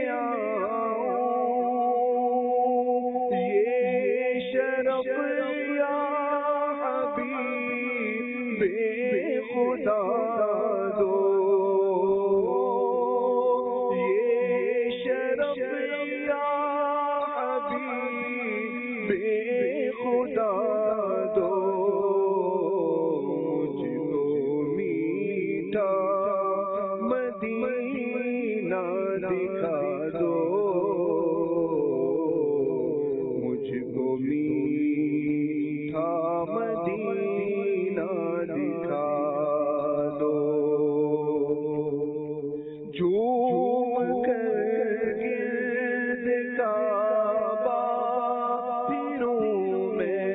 آؤں. یہ شرف یا حبیب خدا دو، یہ شرف یا حبیب خدا دو. مجھ کو میٹھا مدینہ دکھا دو، مجھ کو میٹھا مدینہ دکھا دو. جھوم کر گرد کعبہ پھروں میں،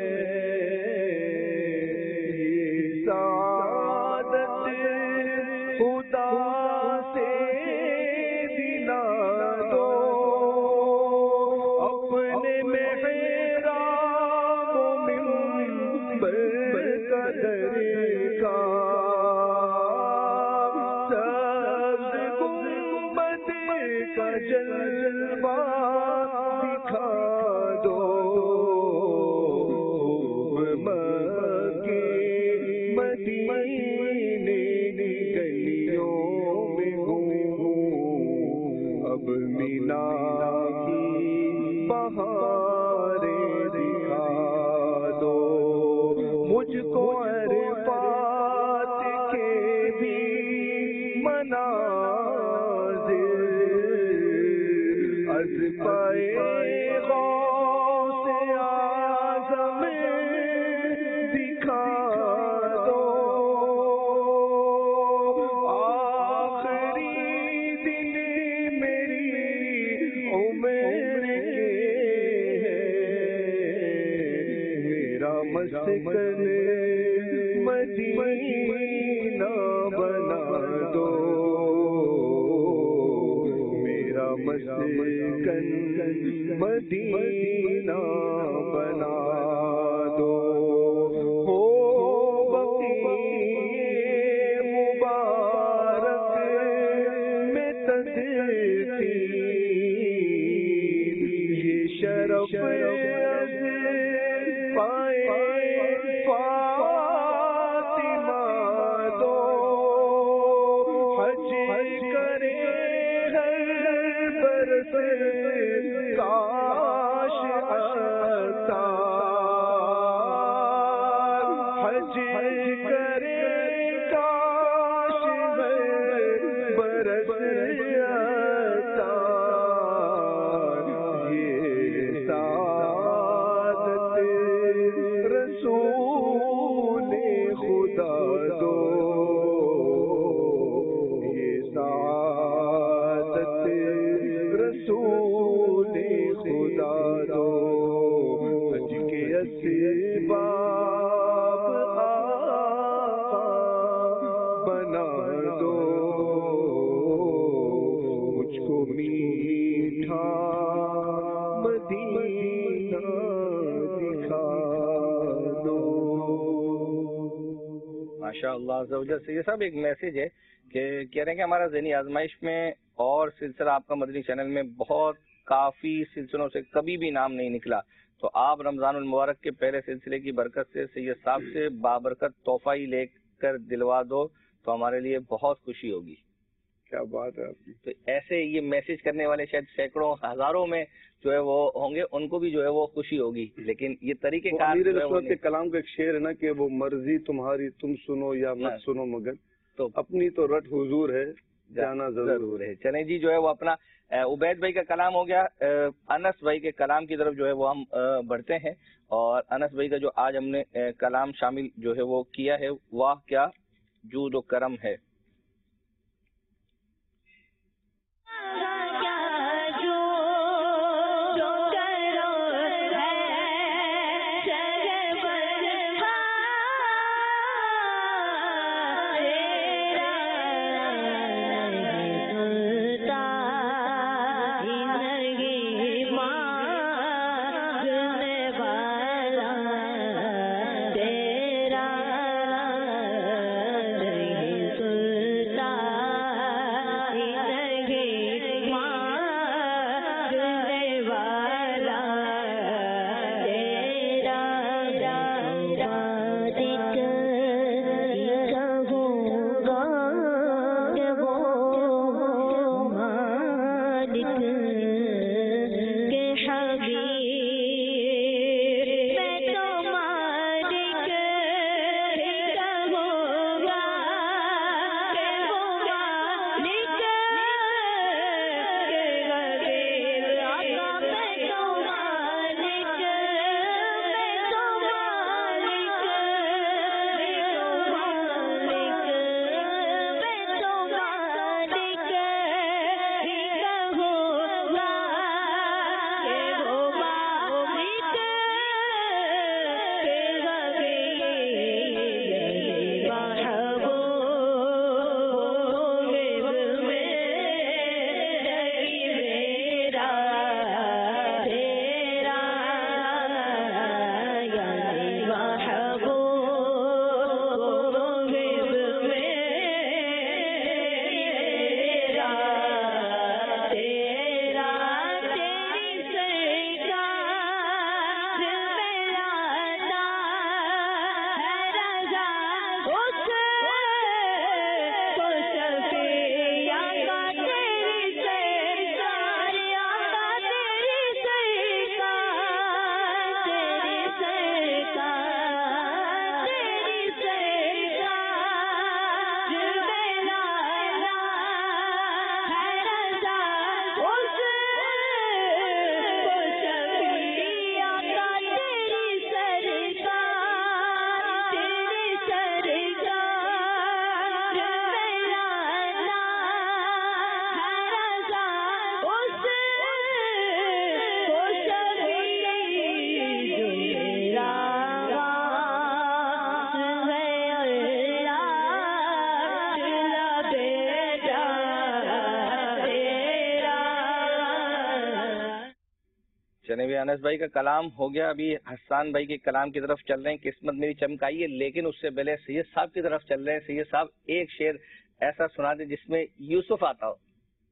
یہ سعادت خدا سے دلا دو. اپنے محراب و منبر کا درکا سبز گنبد کا جلوہ دکھا دو. مکے مدینے کی گلیوں میں گھوموں، اب مینا کی بہاریں دکھا دو. مجھ کو عرفات کے بھی مناظر از پائے غوث اعظم دکھا دو. آخری دن میری عمر کے میرا مسکن مدینہ بنا دو، میرا مسکن مدینہ بنا دو. ہو بقیع مبارک میں تدفین، یہ شرف پائے माशा अल्लाह सैयद साहब एक मैसेज है कि कह रहे हैं कि हमारा ज़हनी आजमाइश में और सिलसिला आपका मदनी चैनल में बहुत काफ़ी सिलसिलों से कभी भी नाम नहीं निकला, तो आप रमज़ानुल मुबारक के पहले सिलसिले की बरकत से सैयद साहब से बाबरकत तोहफा ही लेकर दिलवा दो तो हमारे लिए बहुत खुशी होगी। क्या बात है आपकी। तो ऐसे ये मैसेज करने वाले शायद सैकड़ों हजारों में जो है वो होंगे, उनको भी जो है वो खुशी होगी, लेकिन ये तरीके कार के कलाम का एक शेर है ना कि वो मर्जी तुम्हारी तुम सुनो या मत सुनो मगर तो अपनी तो रट हुजूर है जाना जरूर है। चले जी, जो है वो अपना उबैद भाई का कलाम हो गया, अनस भाई के कलाम की तरफ जो है वो हम बढ़ते हैं। और अनस भाई का जो आज हमने कलाम शामिल जो है वो किया है, वाह क्या जूद व करम है। अनस भाई का कलाम हो गया, अभी हसन भाई के कलाम की तरफ चल रहे हैं। किस्मत मेरी चमकाई है, लेकिन उससे पहले सैयद साहब की तरफ चल रहे हैं। सैयद साहब एक शेर ऐसा सुना दे जिसमें यूसुफ आता हो।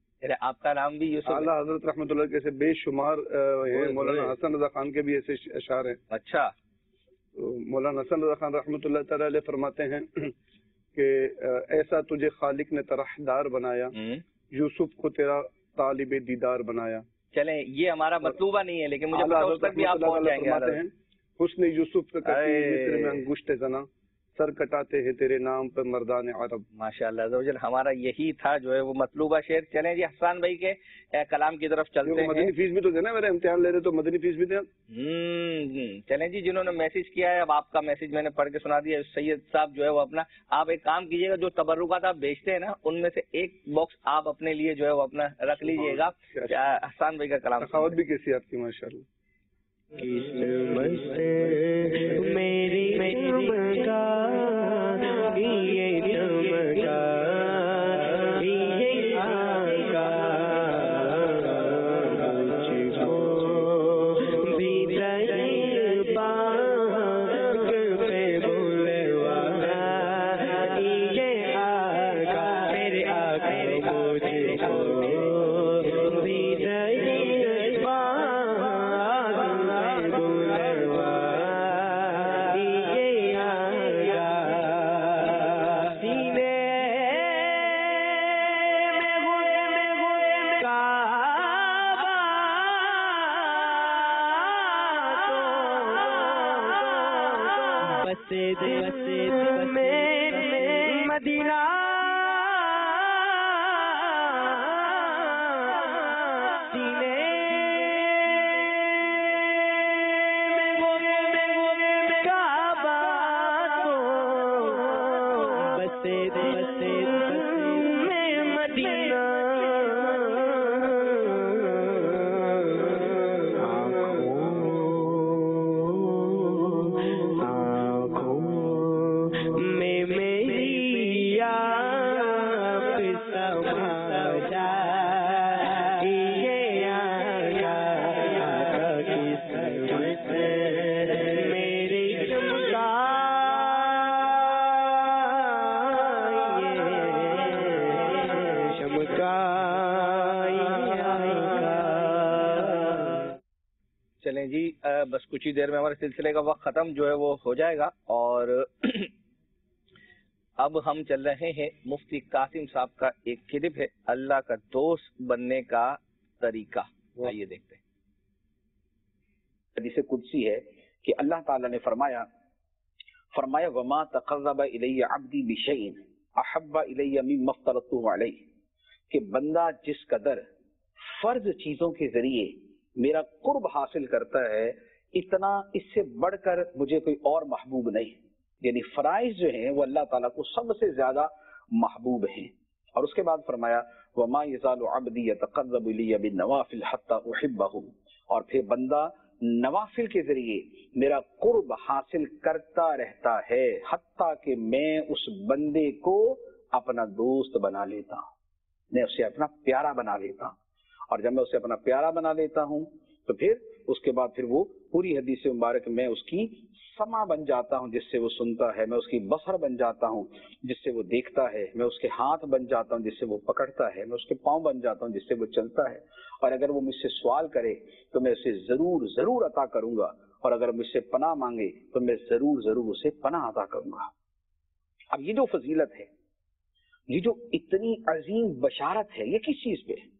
आपका नाम भी यूसुफ। आला हजरत रहमतुल्लाह के ऐसे बेशुमार मौलाना हसन रजा खान के भी ऐसे अशार हैं। अच्छा, तो मौलाना हसन रजा खान रहमतुल्लाह तआला अलैह फरमाते हैं कि ऐसा तुझे खालिक ने तरहदार बनाया, यूसुफ को तेरा तालिबे दीदार बनाया। चलें, ये हमारा मतलूबा नहीं है, लेकिन मुझे पता उस तक भी आप पहुंच जाएंगे। हुस्न यूसुफ मिस्र में अंगुष्ठ जना, सर कटाते हैं तेरे नाम पर मर्दान अरब। माशाअल्लाह, हमारा यही था जो है वो मतलूबा शेर। चलें जी, हसन भाई के कलाम की तरफ चलते हैं। मदनी फीस भी तो देना, मेरा इम्तिहान ले रहे तो मदनी फीस भी दें। चलें जी, जिन्होंने मैसेज किया है, अब आपका मैसेज मैंने पढ़ के सुना दिया। सैयद साहब जो है वो अपना, आप एक काम कीजिएगा, जो तबर्रुकात आप बेचते हैं ना, उनमें से एक बॉक्स आप अपने लिए जो है वो अपना रख लीजिएगा। हसन भाई का कलाम। सखावत भी कैसी आपकी माशाअल्लाह। मेरी चमका ये चमका ये आका मुझको भी दरबार पे बुलवाया بسے دل میں مدینہ سینے میں کعبہ کو بسے میں مدینہ چلیں جی بس کچھ ہی دیر میں ہمارے سلسلے کا وقت ختم جو ہے وہ ہو جائے گا، اور اب ہم چل رہے ہیں مفتی قاسم صاحب کا ایک کلپ ہے اللہ کا دوست بننے کا طریقہ، آئیے دیکھتے ہیں۔ حدیث قدسی ہے کہ اللہ تعالیٰ نے فرمایا وما تقرب الی عبدی بشیء احب الی مما افترضته علیہ، کہ بندہ جس قدر فرض چیزوں کے ذریعے میرا قرب حاصل کرتا ہے اتنا اس سے بڑھ کر مجھے کوئی اور محبوب نہیں، یعنی فرائض جو ہیں وہ اللہ تعالیٰ کو سب سے زیادہ محبوب ہیں۔ اور اس کے بعد فرمایا وما یزال عبدی یتقرب الی بالنوافل حتی احبہ، اور پھر بندہ نوافل کے ذریعے میرا قرب حاصل کرتا رہتا ہے حتیٰ کہ میں اس بندے کو اپنا دوست بنا لیتا ہوں، میں اسے اپنا پیارا بنا لیتا ہوں، اور جب میں اسے اپنا پیارا بنا لیتا ہوں تو پھر اس کے بعد پھر وہ پوری حدیث مبارک میں اس کی سمع بن جاتا ہوں جس سے وہ سنتا ہے، میں اس کی بصر بن جاتا ہوں جس سے وہ دیکھتا ہے، میں اس کے ہاتھ بن جاتا ہوں جس سے وہ پکڑتا ہے، میں اس کے پاؤں بن جاتا ہوں جس سے وہ چلتا ہے، اور اگر وہ مجھ سے سوال کرے تو میں اسے ضرور عطا کروں گا، اور اگر مجھ سے پناہ مانگے تو میں ضرور اسے پناہ عطا کروں گا۔ اب یہ جو فضیلت ہے، یہ جو اتنی عظیم بشارت ہے، یہ کس چیز پہ ہے؟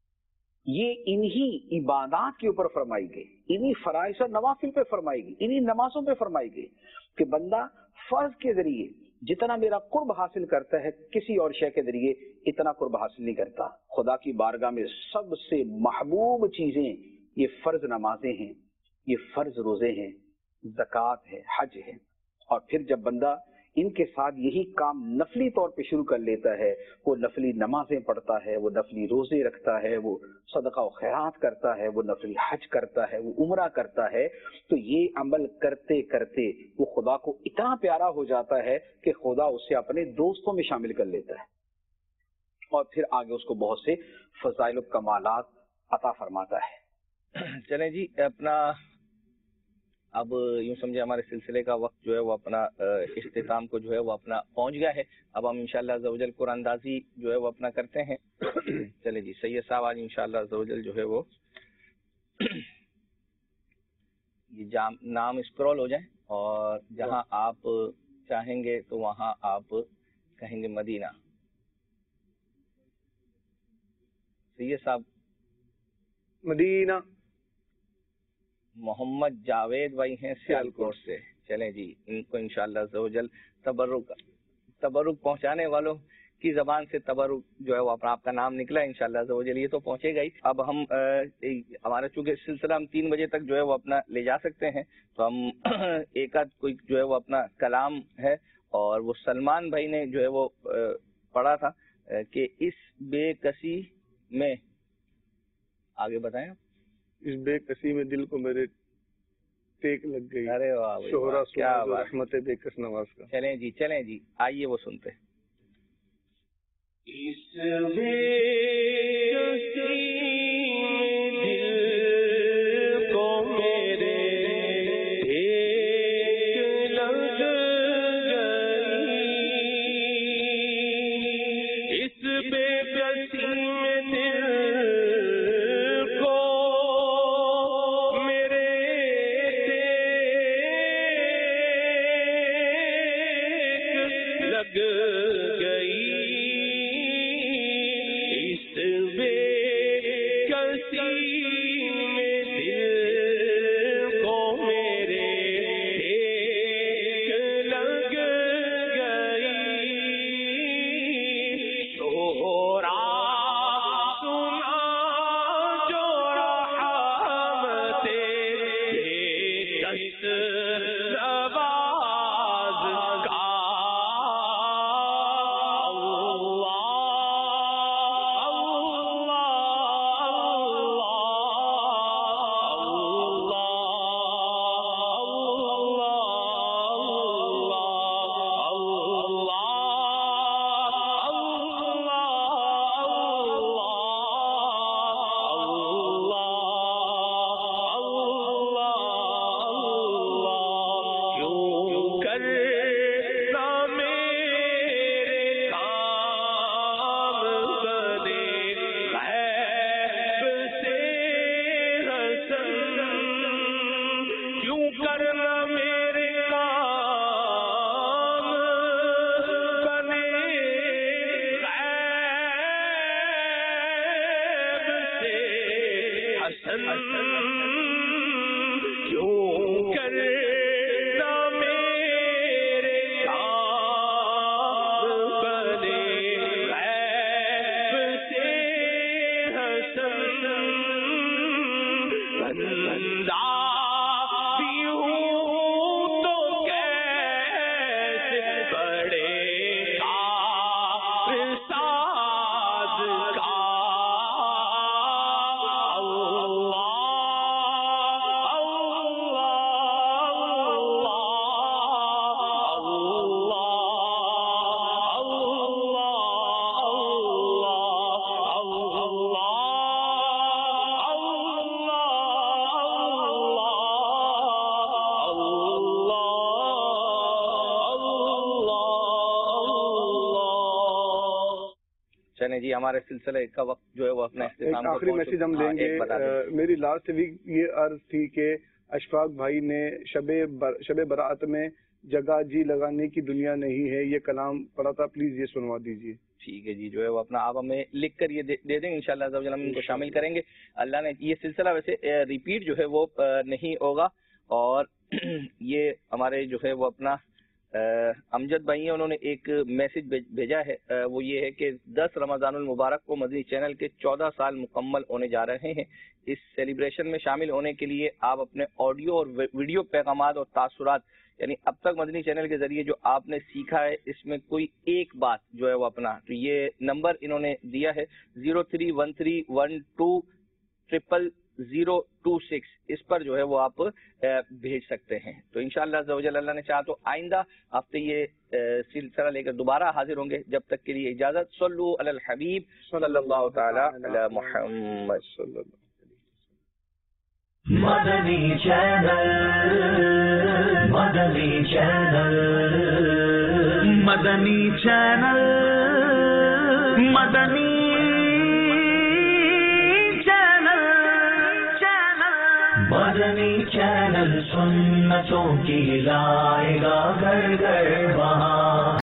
یہ انہی عبادات کے اوپر فرمائی گئی، انہی فرائض اور نوافل پہ فرمائی گئی، انہی نمازوں پہ فرمائی گئی کہ بندہ فرض کے ذریعے جتنا میرا قرب حاصل کرتا ہے کسی اور شے کے ذریعے اتنا قرب حاصل نہیں کرتا۔ خدا کی بارگاہ میں سب سے محبوب چیزیں یہ فرض نمازیں ہیں، یہ فرض روزے ہیں، زکوٰۃ ہے، حج ہے، اور پھر جب بندہ ان کے ساتھ یہی کام نفلی طور پہ شروع کر لیتا ہے، وہ نفلی نمازیں پڑھتا ہے، وہ نفلی روزے رکھتا ہے، وہ صدقہ و خیرات کرتا ہے، وہ نفلی حج کرتا ہے، وہ عمرہ کرتا ہے، تو یہ عمل کرتے کرتے وہ خدا کو اتنا پیارا ہو جاتا ہے کہ خدا اسے اپنے دوستوں میں شامل کر لیتا ہے، اور پھر آگے اس کو بہت سے فضائل و کمالات عطا فرماتا ہے۔ چلیں جی، اپنا اب یوں سمجھے ہمارے سلسلے کا وقت جو ہے وہ اپنا اختتام کو جو ہے وہ اپنا پہنچ گیا ہے۔ اب ہم انشاءاللہ عز و جل قرآن اندازی جو ہے وہ اپنا کرتے ہیں۔ چلے جی، سید صاحب آج انشاءاللہ عز و جل جو ہے وہ یہ نام اسکرول ہو جائیں، اور جہاں آپ چاہیں گے تو وہاں آپ کہیں گے مدینہ۔ سید صاحب مدینہ۔ محمد جاوید بھائی ہیں سیالکوٹ سے، چلیں جی، ان کو انشاءاللہ عز و جل تبرک پہنچانے والوں کی زبان سے تبرک جو ہے وہ اپنا آپ کا نام نکلا ہے انشاءاللہ عز و جل، یہ تو پہنچے گا ہی۔ اب ہم ہمارا چونکہ سلسلہ ہم 3 بجے تک جو ہے وہ اپنا لے جا سکتے ہیں، تو ہم ایک آدھ کوئی جو ہے وہ اپنا کلام ہے، اور وہ سلمان بھائی نے جو ہے وہ پڑھا تھا کہ اس بے کسی میں، آگے بتائیں۔ اس بے کسی میں دل کو میرے ٹیک لگ گئی، ارے واہ، شہرا کیا رحمت بے کس نواز کا۔ چلیں جی آئیے وہ سنتے ہیں۔ اس بے کسی دل کو میرے ٹیک لگ گئی، اس بے کسی میں دل چلیں جی ہمارے سلسلے کا وقت جو ہے وہ اپنا اختتام کو آخری میسج ہم لیں گے. میری لاسٹ ویک یہ عرض تھی کہ اشفاق بھائی نے شب برات میں جگہ جی لگانے کی دنیا نہیں ہے یہ کلام پڑھا تھا, پلیز یہ سنوا دیجیے. ٹھیک ہے جی, جو ہے وہ اپنا آپ ہمیں لکھ کر یہ دے دیں گے, انشاءاللہ عز و جل ہم ان کو شامل کریں گے. اللہ نے یہ سلسلہ ویسے ریپیٹ جو ہے وہ نہیں ہوگا, اور یہ ہمارے جو ہے وہ اپنا امجد بھائی ہیں, انہوں نے ایک میسج بھیجا ہے, وہ یہ ہے کہ 10 رمضان المبارک کو مدنی چینل کے 14 سال مکمل ہونے جا رہے ہیں. اس سیلیبریشن میں شامل ہونے کے لیے آپ اپنے آڈیو اور ویڈیو پیغامات اور تاثرات, یعنی اب تک مدنی چینل کے ذریعے جو آپ نے سیکھا ہے اس میں کوئی ایک بات جو ہے وہ اپنا, تو یہ نمبر انہوں نے دیا ہے 0313120026, اس پر جو ہے وہ آپ بھیج سکتے ہیں. تو انشاءاللہ عز و جل اللہ نے چاہا تو آئندہ ہفتے یہ سلسلہ لے کر دوبارہ حاضر ہوں گے. جب تک کے لیے اجازت. صلو علی الحبیب صلی اللہ تعالی علی محمد صلی اللہ. مدنی چینل, مدنی چینل, مدنی چینل, مدنی چینل, مدنی چینل سنتوں کی لائے گا گھر گھر وہاں.